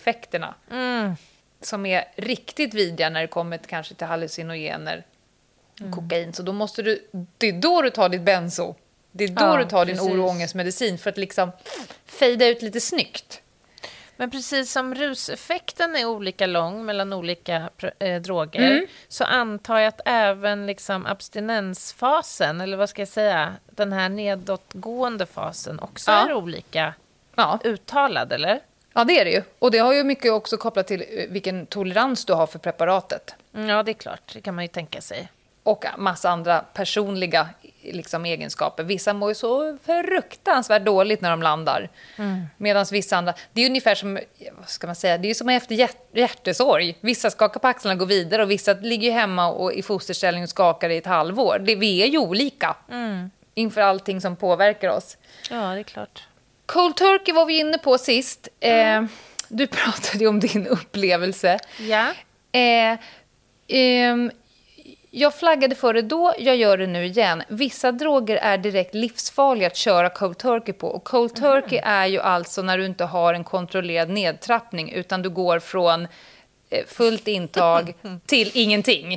eftereffekterna. Som är riktigt vidriga när det kommer kanske till hallucinogener. kokain. Så då måste det är då du tar ditt benzo. Det är då du tar din oro- och ångestmedicin för att liksom fejda ut lite snyggt. Men precis som ruseffekten är olika lång mellan olika droger så antar jag att även liksom abstinensfasen, eller vad ska jag säga, den här nedåtgående fasen också är olika uttalad, eller? Ja, det är det ju. Och det har ju mycket också kopplat till vilken tolerans du har för preparatet. Ja, det är klart. Det kan man ju tänka sig. Och massa andra personliga liksom, egenskaper. Vissa mår ju så fruktansvärt dåligt när de landar. Medan vissa andra... Det är ungefär som, vad ska man säga, det är som efter hjärtesorg. Vissa skakar på axlarna och går vidare och vissa ligger hemma och i fosterställning och skakar i ett halvår. Vi är ju olika inför allting som påverkar oss. Ja, det är klart. Cold turkey var vi inne på sist. Du pratade ju om din upplevelse. Ja. Jag flaggade för det då, jag gör det nu igen. Vissa droger är direkt livsfarliga att köra cold turkey på. Och cold turkey är ju alltså när du inte har en kontrollerad nedtrappning utan du går från fullt intag till ingenting.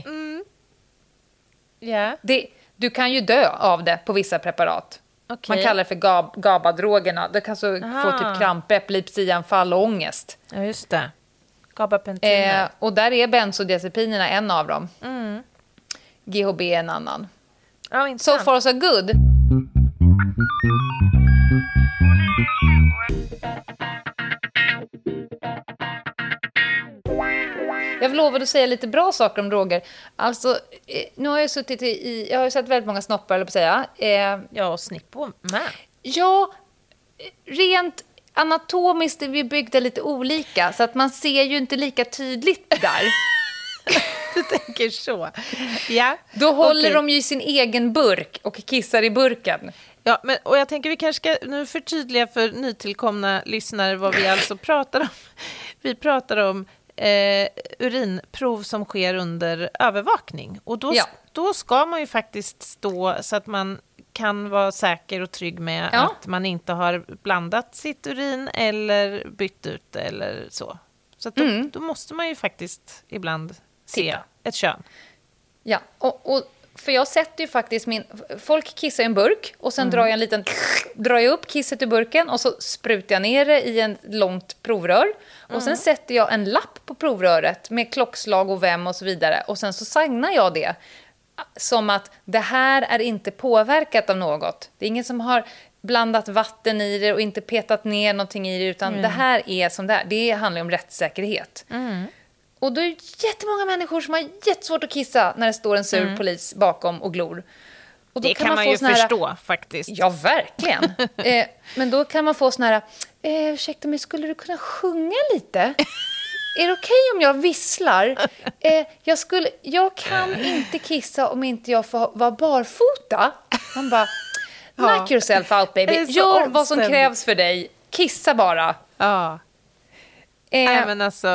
Ja. Du kan ju dö av det på vissa preparat. Okay. Man kallar det för GABA-drogerna. Det kan så få typ kramp, epilepsianfall och ångest. Ja, just det. Gabapentiner. Och där är bensodiazepinerna en av dem. GHB är en annan. Ja, So far so good. Jag lovade att säga lite bra saker om droger. Alltså, nu har jag suttit jag har sett väldigt många snoppar, eller på att säga. Ja, och snippor med. Ja, rent anatomiskt är vi byggda lite olika. Så att man ser ju inte lika tydligt där. Du tänker så. Ja. Då håller de ju i sin egen burk och kissar i burken. Ja, och jag tänker vi kanske ska nu förtydliga för nytillkomna lyssnare vad vi alltså pratar om. Vi pratar om urinprov som sker under övervakning. Och då ska man ju faktiskt stå så att man kan vara säker och trygg med att man inte har blandat sitt urin eller bytt ut det eller så. Så att då måste man ju faktiskt ibland se ett kön. Ja, och för jag sätter ju faktiskt folk kissar i en burk och sen drar jag upp kisset ur burken och så sprutar jag ner det i en långt provrör. Och sen sätter jag en lapp på provröret med klockslag och vem och så vidare. Och sen så signar jag det som att det här är inte påverkat av något. Det är ingen som har blandat vatten i det och inte petat ner någonting i det, utan det här är som det är. Det handlar om rättssäkerhet. Och då är det jättemånga människor som har jättesvårt att kissa när det står en sur polis bakom och glor. Och då det kan man ju förstå faktiskt. Ja, verkligen. Men då kan man få såna här, ursäkta mig, skulle du kunna sjunga lite? Är det okej om jag visslar? Jag kan inte kissa om inte jag får vara barfota. Man bara, knock yourself out baby. Gör vad som krävs för dig. Kissa bara. Ja. Men alltså,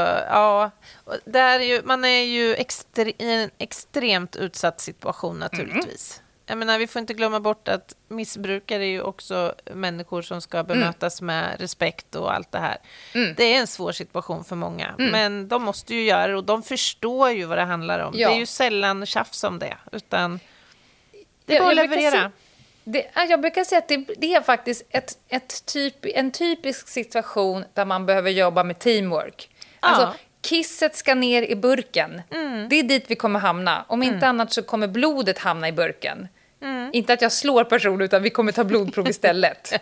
man är ju i en extremt utsatt situation naturligtvis. Jag menar, vi får inte glömma bort att missbrukare är ju också människor som ska bemötas med respekt och allt det här. Det är en svår situation för många, men de måste ju göra det och de förstår ju vad det handlar om. Ja. Det är ju sällan tjafs om det, utan det är bara att leverera. Jag brukar säga att det är faktiskt en typisk situation där man behöver jobba med teamwork. Alltså, kisset ska ner i burken. Det är dit vi kommer hamna. Om inte annat så kommer blodet hamna i burken. Inte att jag slår personen, utan vi kommer ta blodprov istället.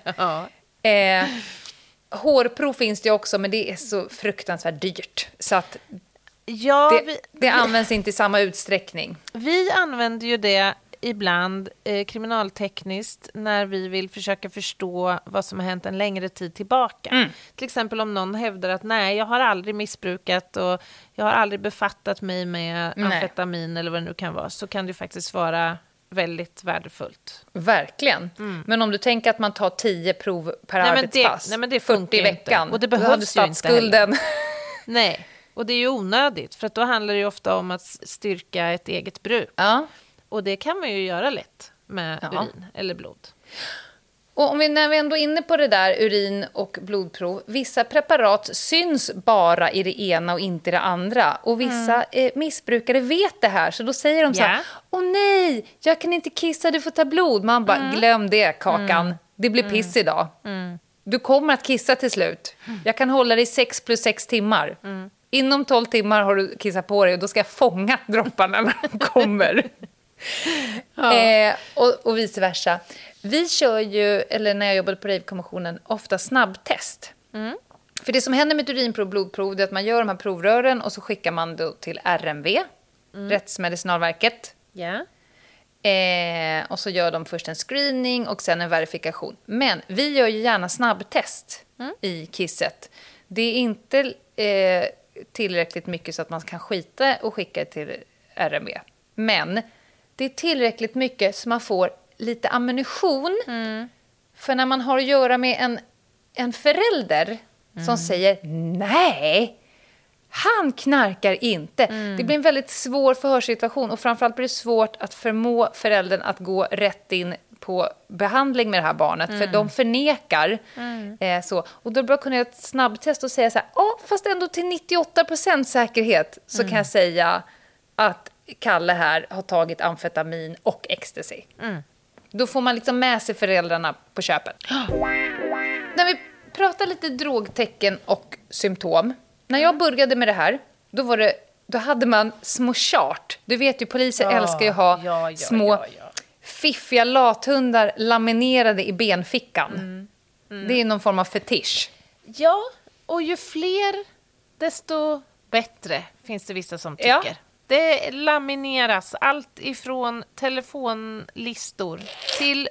Hårprov finns det också, men det är så fruktansvärt dyrt. Så att det används inte i samma utsträckning. Vi använder ju det ibland kriminaltekniskt när vi vill försöka förstå vad som har hänt en längre tid tillbaka. Till exempel om någon hävdar att nej, jag har aldrig missbrukat och jag har aldrig befattat mig med amfetamin eller vad det nu kan vara, så kan det faktiskt vara väldigt värdefullt. Verkligen. Men om du tänker att man tar 10 prov per arbetspass, men det 40 i veckan, inte. Och det behövs ju inte heller. Nej, och det är ju onödigt, för att då handlar det ju ofta om att styrka ett eget bruk. Ja. Och det kan man ju göra lätt med urin eller blod. Och när vi ändå är inne på det där urin- och blodprov, vissa preparat syns bara i det ena och inte i det andra. Och vissa missbrukare vet det här, så då säger de så här, åh nej, jag kan inte kissa, du får ta blod. Man bara, glöm det, Kakan. Det blir piss idag. Du kommer att kissa till slut. Jag kan hålla dig 6 + 6 timmar. Inom 12 timmar har du kissat på dig och då ska jag fånga dropparna när de kommer. Och vice versa. Vi kör ju, eller när jag jobbade på Rave-kommissionen, ofta snabbtest. För det som händer med ett urinprov och blodprov är att man gör de här provrören och så skickar man det till RMV, Rättsmedicinalverket. Och så gör de först en screening och sen en verifikation. Men vi gör ju gärna snabbtest i kisset. Det är inte tillräckligt mycket så att man kan skita och skicka till RMV. Men det är tillräckligt mycket så man får lite ammunition. För när man har att göra med en förälder som säger nej, han knarkar inte. Det blir en väldigt svår förhörssituation och framförallt blir det svårt att förmå föräldern att gå rätt in på behandling med det här barnet. För de förnekar. Så. Och då bör jag kunna göra ett snabbtest och säga så här, fast ändå till 98% säkerhet så kan jag säga att Kalle här har tagit amfetamin och ecstasy. Då får man liksom med sig föräldrarna på köpet. När vi pratar lite drogtecken och symptom. När jag började med det här, då hade man små chart. Du vet ju, poliser älskar ju att ha små fiffiga lathundar laminerade i benfickan. Det är någon form av fetisch. Ja, och ju fler desto bättre, finns det vissa som tycker. Ja. Det lamineras allt ifrån telefonlistor till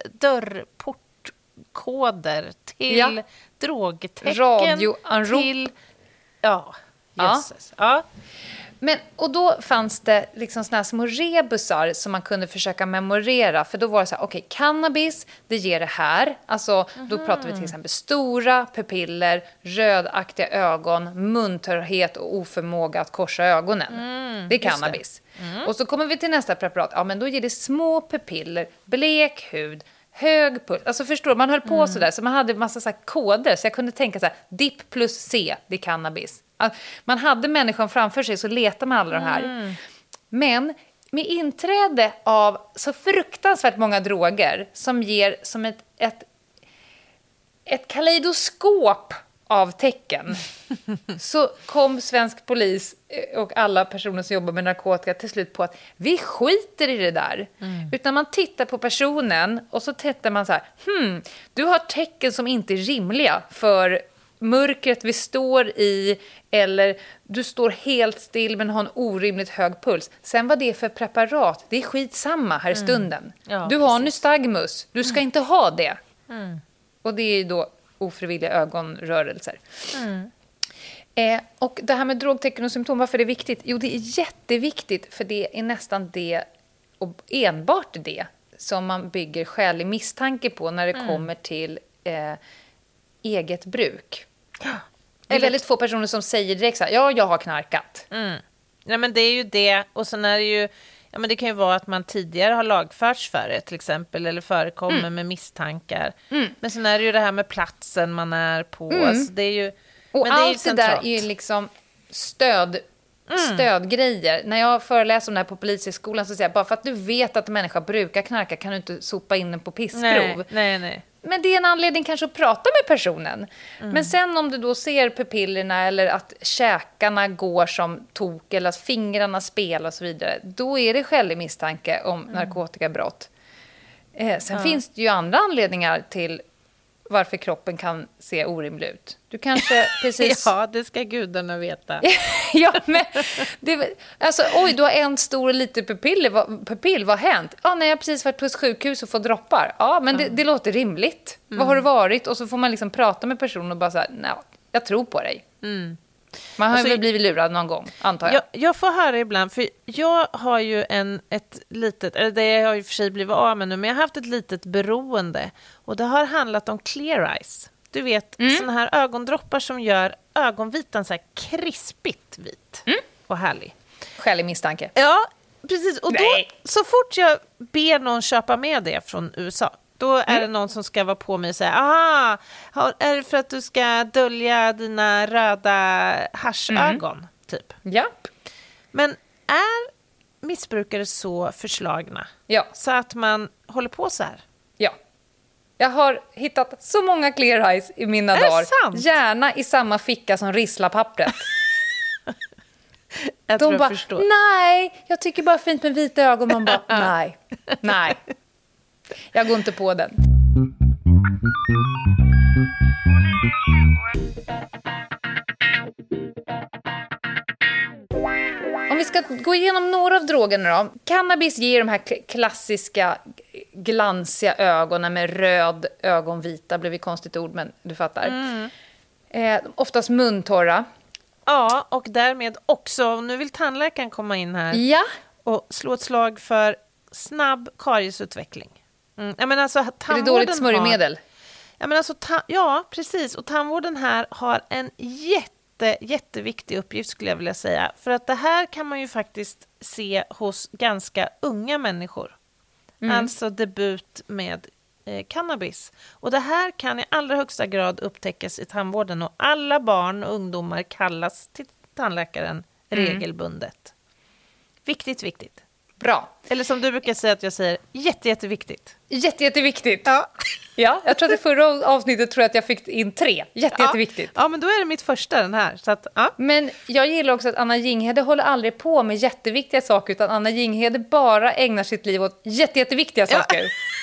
dörrportkoder till drogtecken. Radioanrop. Till... Ja, jösses. Ja. Men, och då fanns det liksom såna här små rebusar som man kunde försöka memorera. För då var det så här, okej, cannabis, det ger det här. Alltså, då pratar vi till exempel stora pupiller, rödaktiga ögon, muntorrhet och oförmåga att korsa ögonen. Det är cannabis. Och så kommer vi till nästa preparat. Ja, men då ger det små pupiller, blek hud, hög puls. Alltså förstår du, man höll på sådär. Så man hade massa så här koder. Så jag kunde tänka så här, DIP plus C, det är cannabis. Man hade människan framför sig så letar man alla de här. Men med inträde av så fruktansvärt många droger som ger som ett kaleidoskop av tecken så kom svensk polis och alla personer som jobbar med narkotika till slut på att vi skiter i det där. Utan man tittar på personen och så tittar man så här, du har tecken som inte är rimliga för mörkret vi står i, eller du står helt still men har en orimligt hög puls. Sen vad det är för preparat, det är skitsamma här i stunden. Ja, du har nystagmus, du ska inte ha det. Och det är ju då ofrivilliga ögonrörelser. Och det här med drogtecken och symptom, varför är det viktigt? Jo, det är jätteviktigt, för det är nästan det och enbart det som man bygger skälig misstanke på när det kommer till eget bruk. Det är väldigt få personer som säger direkt så här, ja, jag har knarkat. Ja, men det är ju det. Och sen är det ju, ja, men det kan ju vara att man tidigare har lagförts för det till exempel, eller förekommer med misstankar. Men sen är det ju det här med platsen man är på. Alltså, det är ju, och men det är allt ju det där är ju liksom stödgrejer. När jag föreläser om det här på polishögskolan så säger jag, bara för att du vet att en människa brukar knarka kan du inte sopa in den på pissprov. Nej. Men det är en anledning kanske att prata med personen. Men sen om du då ser pupillerna eller att käkarna går som tok eller att fingrarna spelar och så vidare, då är det skälig misstanke om narkotikabrott. Sen finns det ju andra anledningar till varför kroppen kan se orimlig ut. Du kanske precis... Ja, det ska gudarna veta. Ja, men... alltså, oj, du har en stor och liten pupill. Vad har hänt? Ja, när jag precis varit på sjukhus och fått droppar. Ja, men det låter rimligt. Vad har det varit? Och så får man liksom prata med personen och bara så här, nej, jag tror på dig. Man har väl blivit lurad någon gång, antar jag. Jag får höra ibland, för jag har ju ett litet, eller det har ju för sig blivit av med nu, men jag har haft ett litet beroende. Och det har handlat om clear eyes. Du vet, såna här ögondroppar som gör ögonvitan så här krispigt vit och härlig. Skälig misstanke. Ja, precis. Och då, så fort jag ber någon köpa med det från USA, Då är det någon som ska vara på mig och säga, aha, är det för att du ska dölja dina röda haschögon, typ? Ja. Men är missbrukare så förslagna? Ja. Så att man håller på så här? Ja. Jag har hittat så många clear eyes i mina Är dagar. det sant? Gärna i samma ficka som rislapappret. Jag tror De jag bara, förstår. nej, jag tycker bara fint med vita ögon. Man bara, nej. Jag går inte på den. Om vi ska gå igenom några av drogerna då. Cannabis ger de här klassiska glansiga ögonen med röd ögonvita. Blev ett konstigt ord, men du fattar. Oftast muntorra. Ja, och därmed också, nu vill tandläkaren komma in här Ja. och slå ett slag för snabb kariesutveckling. Jag menar, alltså, Är det tandvården dåligt smörjmedel? Ja, precis. Och tandvården här har en jätteviktig uppgift, skulle jag vilja säga. För att det här kan man ju faktiskt se hos ganska unga människor. Alltså debut med cannabis. Och det här kan i allra högsta grad upptäckas i tandvården. Och alla barn och ungdomar kallas till tandläkaren regelbundet. Viktigt. Bra. Eller som du brukar säga att jag säger, jätteviktigt. Jätteviktigt. Ja, jag tror att i förra avsnittet tror jag att jag fick in 3. Jätteviktigt. Ja, men då är det mitt första, den här. Så att, ja. Men jag gillar också att Anna Jinghede håller aldrig på med jätteviktiga saker, utan Anna Jinghede bara ägnar sitt liv åt jätteviktiga saker.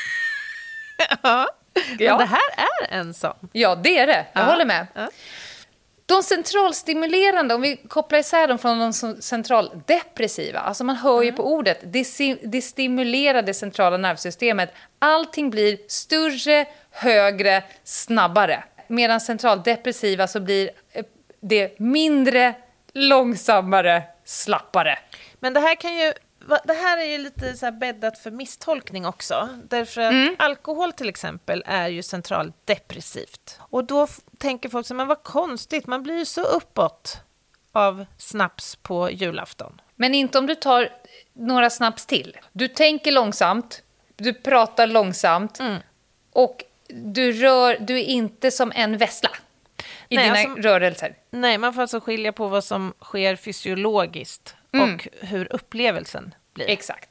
Ja. Men det här är en sån. Ja, det är det. Jag håller med. Ja. De centralstimulerande, om vi kopplar isär dem från de centraldepressiva, alltså man hör ju på ordet, det stimulerar det centrala nervsystemet. Allting blir större, högre, snabbare. Medan centraldepressiva så blir det mindre, långsammare, slappare. Men det här är ju lite så här bäddat för misstolkning också. Därför att alkohol till exempel är ju centraldepressivt. Och då tänker folk så, men vad konstigt, man blir ju så uppåt av snaps på julafton. Men inte om du tar några snaps till. Du tänker långsamt, du pratar långsamt och du är inte som en vessla i dina rörelser. Nej, man får alltså skilja på vad som sker fysiologiskt och hur upplevelsen blir. Exakt.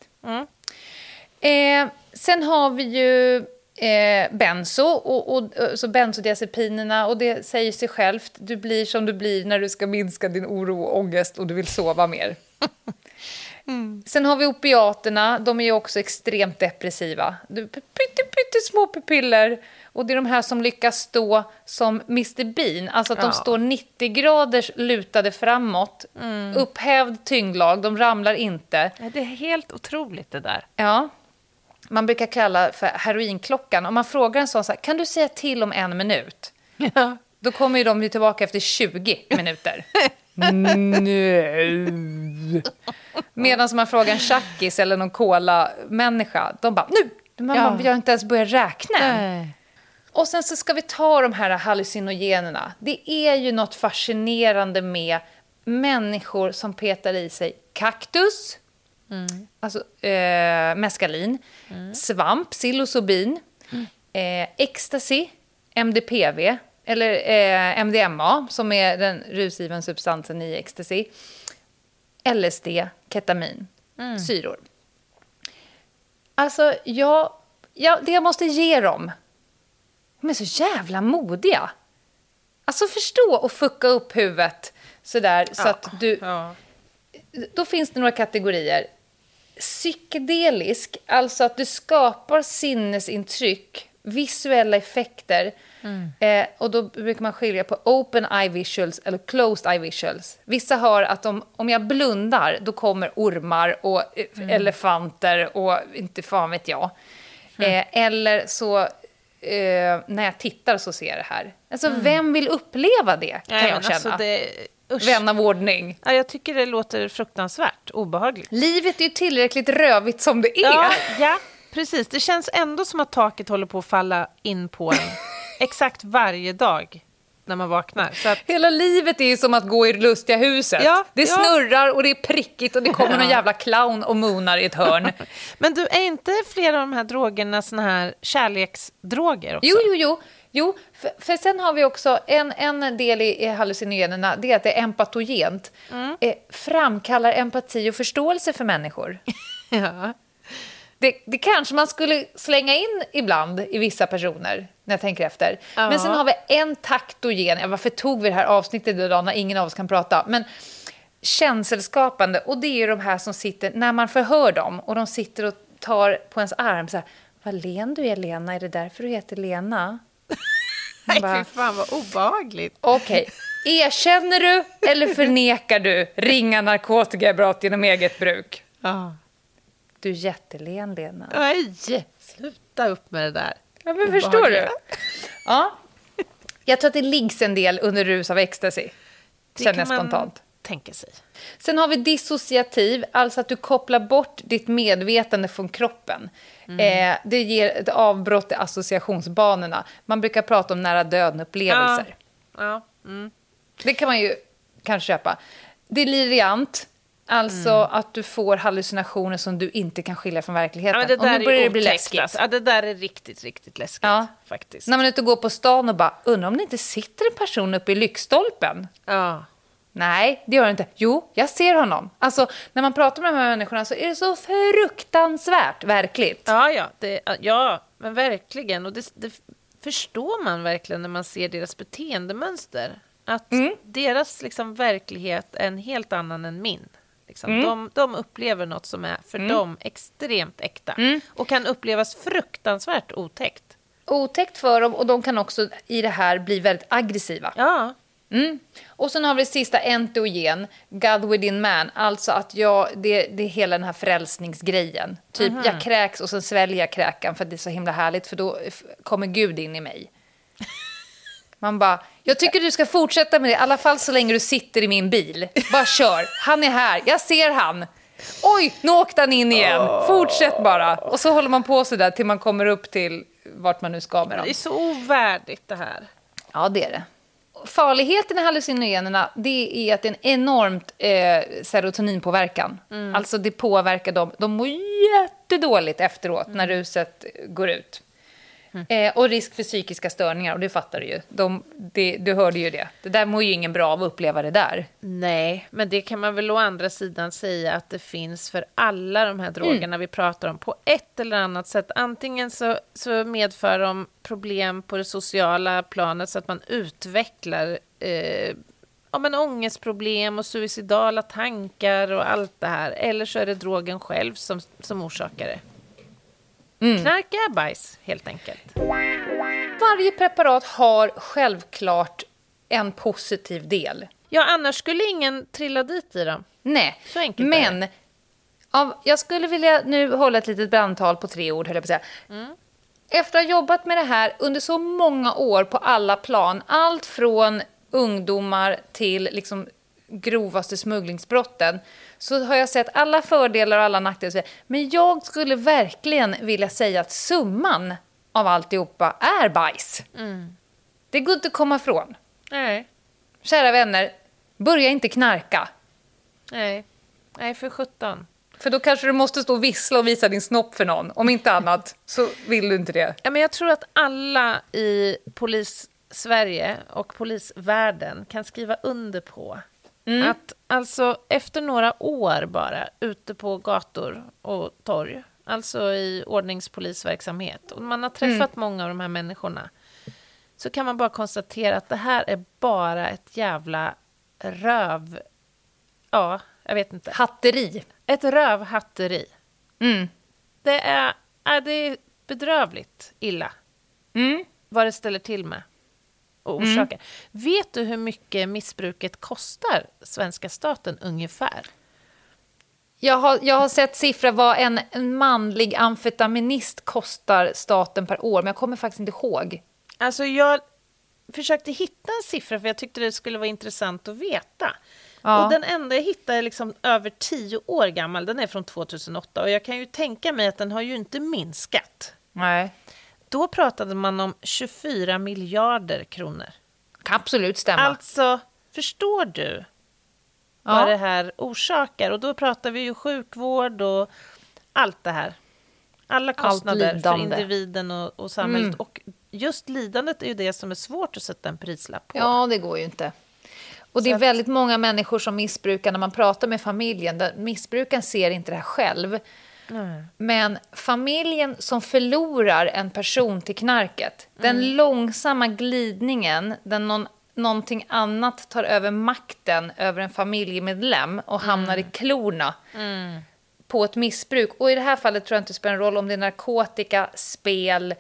Sen har vi ju benzo och så benzodiazepinerna, och det säger sig självt. Du blir som du blir när du ska minska din oro och ångest och du vill sova mer. Sen har vi opiaterna, de är ju också extremt depressiva. Pyttesmå pupiller. Och det är de här som lyckas stå som Mr. Bean. Alltså att de står 90 graders lutade framåt. Upphävd tyngdlag, de ramlar inte. Ja, det är helt otroligt det där. Ja, man brukar kalla för heroinklockan. Om man frågar en sån så här, kan du säga till om 1 minut? Ja. Då kommer ju de ju tillbaka efter 20 minuter. Nej. Medan man frågar en tjackis eller någon cola-människa, de bara, nu! Vi har inte ens börjat räkna. Nej. Och sen så ska vi ta de här hallucinogenerna. Det är ju något fascinerande med människor som petar i sig kaktus, alltså meskalin, svamp, psilocybin, ecstasy, MDPV, eller MDMA som är den rusgivande substansen i ecstasy, LSD, ketamin, syror. Alltså, det jag måste ge dem, de är så jävla modiga. Alltså förstå och fucka upp huvudet sådär, så att du... Ja. Då finns det några kategorier. Psykedelisk, alltså att du skapar sinnesintryck, visuella effekter. Och då brukar man skilja på open eye visuals eller closed eye visuals. Vissa har att om jag blundar, då kommer ormar och elefanter och inte fan vet jag. Eller så när jag tittar så ser jag det här. Alltså vem vill uppleva det, kan jag känna. Alltså Vän av ordning. Ja, jag tycker det låter fruktansvärt obehagligt. Livet är ju tillräckligt rövigt som det är. Ja, precis. Det känns ändå som att taket håller på att falla in på en exakt varje dag. när man vaknar. Så att, Hela livet är ju som att gå i lustiga huset. Ja, det ja. snurrar och det är prickigt och det kommer någon jävla clown och moonar i ett hörn. men du, är inte flera av de här drogerna såna här kärleksdroger också? Jo, för sen har vi också en del i hallucinogenerna, det är att det är empatogent. Framkallar empati och förståelse för människor. Ja. Det kanske man skulle slänga in ibland i vissa personer, när jag tänker efter. Ja. Men sen har vi en taktogen. Ja, varför tog vi det här avsnittet idag när ingen av oss kan prata? Men känselskapande, och det är ju de här som sitter, när man förhör dem, och de sitter och tar på ens arm så här, vad len du är, Lena, är det därför du heter Lena? Nej, fy fan vad obehagligt. Okej. Erkänner du eller förnekar du ringa narkotikabrott genom eget bruk? Ja. Du är jättelen, Lena. Nej, sluta upp med det där. Ja, men förstår du? Ja. Jag tror att det liggs en del under rus av ecstasy. Känner jag spontant. Tänka sig. Sen har vi dissociativ, alltså att du kopplar bort ditt medvetande från kroppen. Det ger ett avbrott i associationsbanorna. Man brukar prata om nära döden-upplevelser. Ja. Det kan man ju kanske köpa. Deliriant, alltså att du får hallucinationer som du inte kan skilja från verkligheten. Ja, men det där och nu börjar det bli otäckt, läskigt. alltså. Ja, det där är riktigt, riktigt läskigt. Ja. Faktiskt. När man är ute och går på stan och bara, undrar om det inte sitter en person uppe i lyktstolpen? Ja. Nej, det gör det inte. Jo, jag ser honom. Alltså, när man pratar med de här människorna så är det så fruktansvärt verkligt. Ja, men verkligen. Och det förstår man verkligen när man ser deras beteendemönster. Att deras liksom, verklighet är en helt annan än min. Liksom. De upplever något som är för dem extremt äkta. Och kan upplevas fruktansvärt otäckt. Otäckt för dem, och de kan också i det här bli väldigt aggressiva. Ja. Och sen har vi det sista, enteogen, God within man. Alltså att det är hela den här frälsningsgrejen. Typ, jag kräks och sen sväljer jag kräkan för att det är så himla härligt, för då kommer Gud in i mig. Man bara, jag tycker du ska fortsätta med det, i alla fall så länge du sitter i min bil. Bara kör, han är här, jag ser han. Oj, nu åkte han in igen. Fortsätt bara. Och så håller man på så där till man kommer upp till vart man nu ska med dem. Det är så ovärdigt det här. Ja, det är det. Farligheten i hallucinogenerna, det är att det är en enormt serotoninpåverkan. Alltså det påverkar dem. De mår jättedåligt efteråt när ruset går ut. Och risk för psykiska störningar, och det fattar du ju. Du hörde ju det. Det där mår ju ingen bra av att uppleva det där. Nej, men det kan man väl å andra sidan säga att det finns för alla de här drogerna vi pratar om på ett eller annat sätt. Antingen så medför de problem på det sociala planet så att man utvecklar ångestproblem och suicidala tankar och allt det här. Eller så är det drogen själv som orsakar det. Knark är bajs, helt enkelt. Varje preparat har självklart en positiv del. Ja, annars skulle ingen trilla dit i dem. Nej, Så enkelt är men jag skulle vilja nu hålla ett litet brandtal på 3 ord, höll jag på att säga. Efter att ha jobbat med det här under så många år på alla plan, allt från ungdomar till liksom grovaste smugglingsbrotten, så har jag sett alla fördelar och alla nackdelar. Men jag skulle verkligen vilja säga att summan av alltihopa är bajs. Det går inte att komma ifrån. Nej. Kära vänner, börja inte knarka. Nej, för 17. För då kanske du måste stå och vissla och visa din snopp för någon. Om inte annat så vill du inte det. Ja, men jag tror att alla i polis-Sverige och polisvärlden kan skriva under på att alltså efter några år bara ute på gator och torg, alltså i ordningspolisverksamhet, och man har träffat många av de här människorna, så kan man bara konstatera att det här är bara ett jävla röv... Ja, jag vet inte. Hatteri. Ett rövhatteri. Det är bedrövligt illa vad det ställer till med och orsakar. Vet du hur mycket missbruket kostar svenska staten ungefär? Jag har sett siffror vad en manlig amfetaminist kostar staten per år, men jag kommer faktiskt inte ihåg. Alltså jag försökte hitta en siffra för jag tyckte det skulle vara intressant att veta. Ja. Och den enda jag hittade är liksom över 10 år gammal. Den är från 2008 och jag kan ju tänka mig att den har ju inte minskat. Nej. Då pratade man om 24 miljarder kronor. Kan absolut stämma. Alltså, förstår du vad det här orsakar? Och då pratar vi ju sjukvård och allt det här. Alla kostnader för individen och samhället. Och just lidandet är ju det som är svårt att sätta en prislapp på. Ja, det går ju inte. Och det är väldigt många människor som missbrukar när man pratar med familjen. Där missbrukaren ser inte det här själv. Men familjen som förlorar en person till knarket, den långsamma glidningen, där någonting annat tar över makten över en familjemedlem och hamnar i klorna på ett missbruk. Och i det här fallet tror jag inte det spelar en roll om det är narkotika, spel,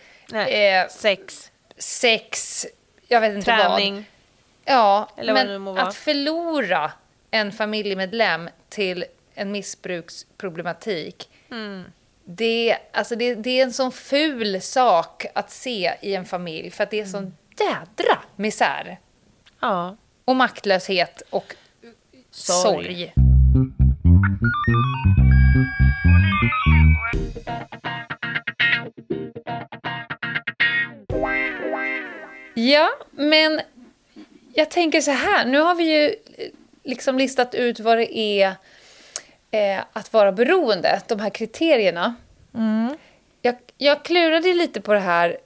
sex, jag vet inte träning. vad. Ja, eller vad det må men vara. att förlora en familjemedlem till en missbruksproblematik, det är en sån ful sak att se i en familj, för att det är sån jädra misär. Ja. Och maktlöshet och sorg. Ja, men jag tänker så här, nu har vi ju liksom listat ut vad det är att vara beroende, de här kriterierna. Jag klurade lite på det här.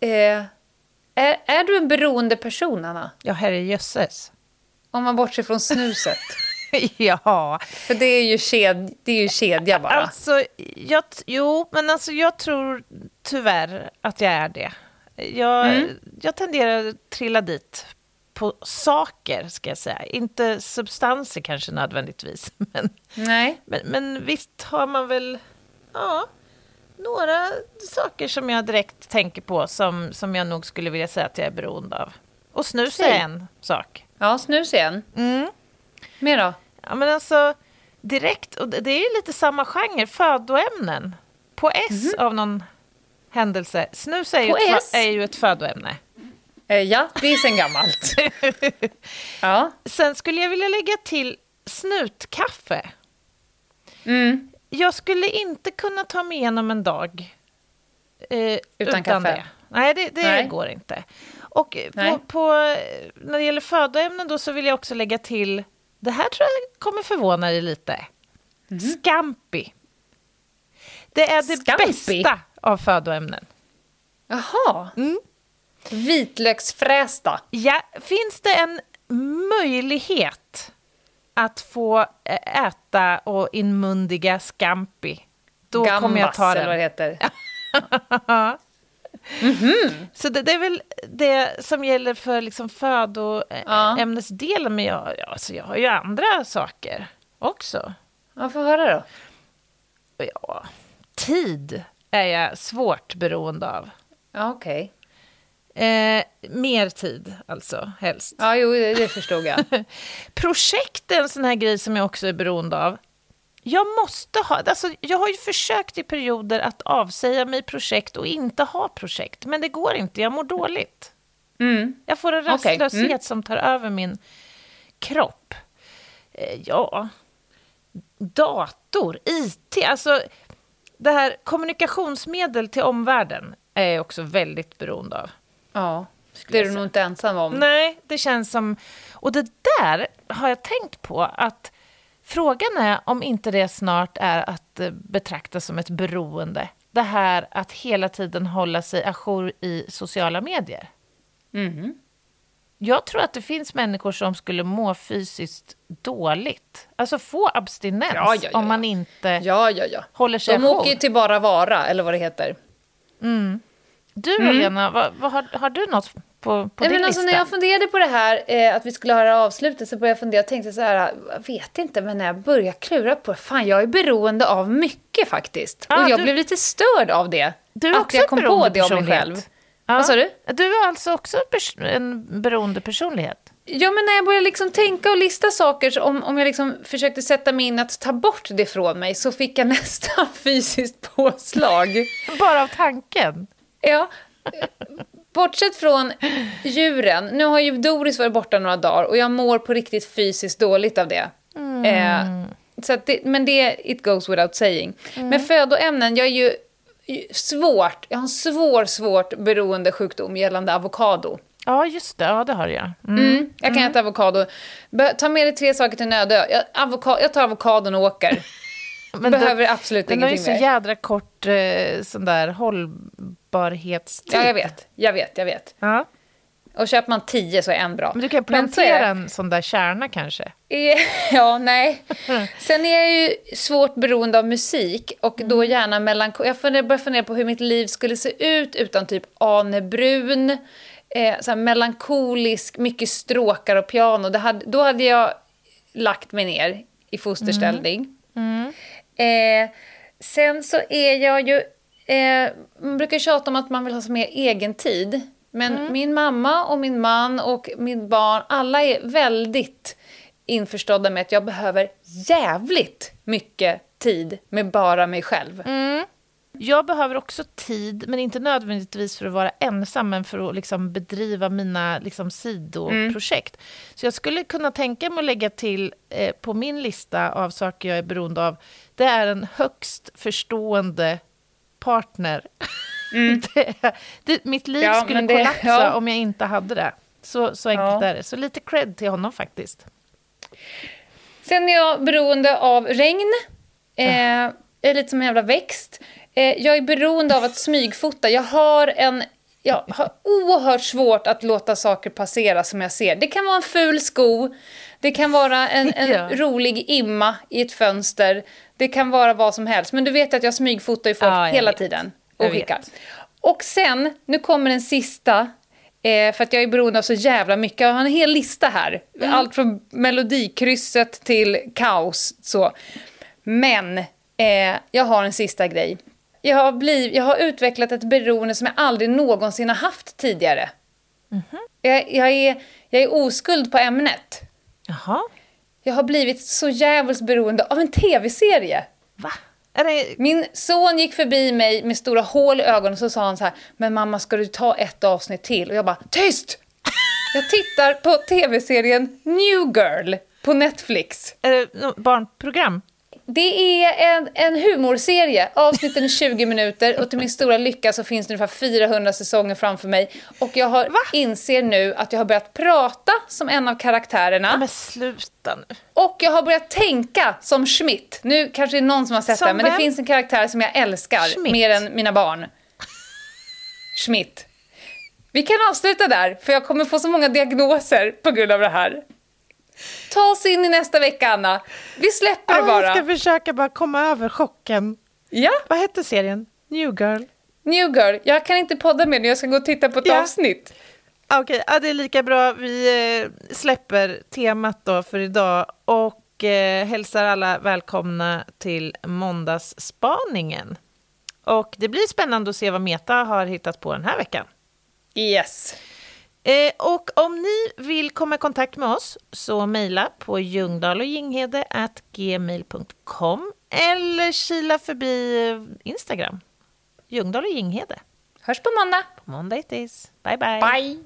Är du en beroende person, Anna? Ja, herrejösses. Om man bortser från snuset. Ja. För det är ju kedja bara. Alltså, jag tror tyvärr att jag är det. Jag tenderar att trilla dit på saker, ska jag säga. Inte substanser kanske nödvändigtvis. Nej. Men visst har man väl några saker som jag direkt tänker på som jag nog skulle vilja säga att jag är beroende av. Och snus är en sak. Ja, snus igen. Mer då? Ja, men alltså direkt, och det är ju lite samma genre, födoämnen. På S av någon händelse. Snus är ju ett födoämne. Ja, det är sen gammalt. Ja. Sen skulle jag vilja lägga till snutkaffe. Jag skulle inte kunna ta mig igenom en dag utan kaffe. det. Nej, det går inte. Och när det gäller födoämnen då, så vill jag också lägga till, det här tror jag kommer förvåna dig lite. Scampi. Det är det bästa av födoämnen. Jaha. Vitlöksfrästa. Ja, finns det en möjlighet att få äta och inmundiga scampi, då Gambas, kommer jag ta den. eller vad det heter. Så det är väl det som gäller för liksom födoämnesdelen, men jag har ju andra saker också. Ja, får höra då. Ja, tid är jag svårt beroende av. Ja, okej. Mer tid, alltså, helst. Ja, jo, det förstod jag. Projekt är en sån här grej som jag också är beroende av. Jag har ju försökt i perioder att avsäga mig projekt och inte ha projekt. Men det går inte, jag mår dåligt. Jag får en rastlöshet som tar över min kropp. Dator, IT, alltså det här kommunikationsmedel till omvärlden är jag också väldigt beroende av. Ja, det är du nog inte ensam om. Nej, det känns som... Och det där har jag tänkt på, att frågan är om inte det snart är att betrakta som ett beroende. Det här att hela tiden hålla sig ajour i sociala medier. Jag tror att det finns människor som skulle må fysiskt dåligt. Alltså få abstinens om man inte håller sig ajour. De åker ju till bara vara, eller vad det heter. Du, Helena, har du något på din men alltså, lista? när jag funderade på det här, att vi skulle ha det här avslutet, så började jag fundera och tänkte så här, jag vet inte, men när jag började klura på det, fan, jag är beroende av mycket faktiskt. Och jag blev lite störd av det. Du är att också jag kom på det om mig personlighet. själv. Ja. Vad sa du? Du är alltså också en beroende personlighet. Ja, men när jag började liksom tänka och lista saker, så om jag liksom försökte sätta mig in att ta bort det från mig, så fick jag nästan fysiskt påslag. Bara av tanken. Ja, bortsett från djuren. Nu har ju Doris varit borta några dagar och jag mår på riktigt fysiskt dåligt av det. Så att men det, it goes without saying. Men födoämnen, jag är ju jag har en svårt beroende sjukdom gällande avokado. Ja, just det. Ja, det har jag. Jag kan äta avokado. Ta med dig 3 saker till nödö. Jag tar avokadon och åker. Men behöver absolut den har ju ingenting så mer. jädra kort sån där hållbarhetstid. Ja, jag vet. Ja. Och köper man 10 så är en bra. Men du kan plantera en sån där kärna kanske. Ja, nej. Sen är jag ju svårt beroende av musik. Och då gärna jag börjar fundera på hur mitt liv skulle se ut utan typ Ane Brun. Så här melankolisk, mycket stråkar och piano. Då hade jag lagt mig ner i fosterställning. Sen så är jag ju... man brukar tjata om att man vill ha så mer egen tid. Men min mamma och min man och min barn, alla är väldigt införstådda med att jag behöver jävligt mycket tid med bara mig själv. Jag behöver också tid, men inte nödvändigtvis för att vara ensam, men för att liksom bedriva mina liksom sidoprojekt. Så jag skulle kunna tänka mig att lägga till på min lista av saker jag är beroende av. Det är en högst förstående partner. Mitt liv skulle kollapsa om jag inte hade det. Så enkelt är det. Så lite cred till honom faktiskt. Sen är jag beroende av regn. Jag är lite som en jävla växt. Jag är beroende av att smygfota. Jag har oerhört svårt att låta saker passera som jag ser. Det kan vara en ful sko. Det kan vara en rolig imma i ett fönster. Det kan vara vad som helst. Men du vet att jag smygfotar ju folk hela tiden. Och skickar. Och sen, nu kommer den sista. För att jag är beroende av så jävla mycket. Jag har en hel lista här. Allt från melodikrysset till kaos. Så. Men jag har en sista grej. Jag har utvecklat ett beroende som jag aldrig någonsin har haft tidigare. Jag är oskuld på ämnet. Jaha. Jag har blivit så jävligt beroende av en tv-serie. Va? Min son gick förbi mig med stora hål i ögonen och så sa han så här: men mamma, ska du ta ett avsnitt till? Och jag bara, tyst! Jag tittar på tv-serien New Girl på Netflix. Är det barnprogram? Det är en humorserie. Avsnitten är 20 minuter och till min stora lycka så finns det ungefär 400 säsonger framför mig. Och jag inser nu att jag har börjat prata som en av karaktärerna. Men sluta nu. Och jag har börjat tänka som Schmidt. Nu kanske det är någon som har sett det, men det finns en karaktär som jag älskar mer än mina barn. Schmidt. Vi kan avsluta där, för jag kommer få så många diagnoser på grund av det här. Ta oss in i nästa vecka, Anna. Vi släpper det bara. Jag ska försöka bara komma över chocken. Ja. Vad heter serien? New Girl. New Girl. Jag kan inte podda med nu. Jag ska gå och titta på ett avsnitt. Okej, det är lika bra. Vi släpper temat då för idag. Och hälsar alla välkomna till måndagsspaningen. Och det blir spännande att se vad Meta har hittat på den här veckan. Yes. Och om ni vill komma i kontakt med oss så mejla på ljungdahloginghede@gmail.com eller kila förbi Instagram. Ljungdahl och Ginghede. Hörs på måndag. På måndag it is. Bye bye. Bye.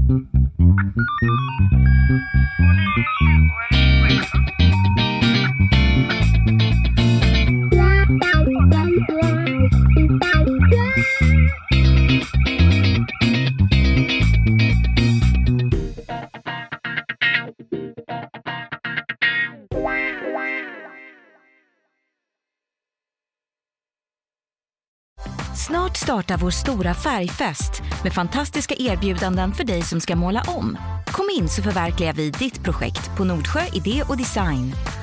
Snart startar vår stora färgfest med fantastiska erbjudanden för dig som ska måla om. Kom in så förverkligar vi ditt projekt på Nordsjö Idé och Design.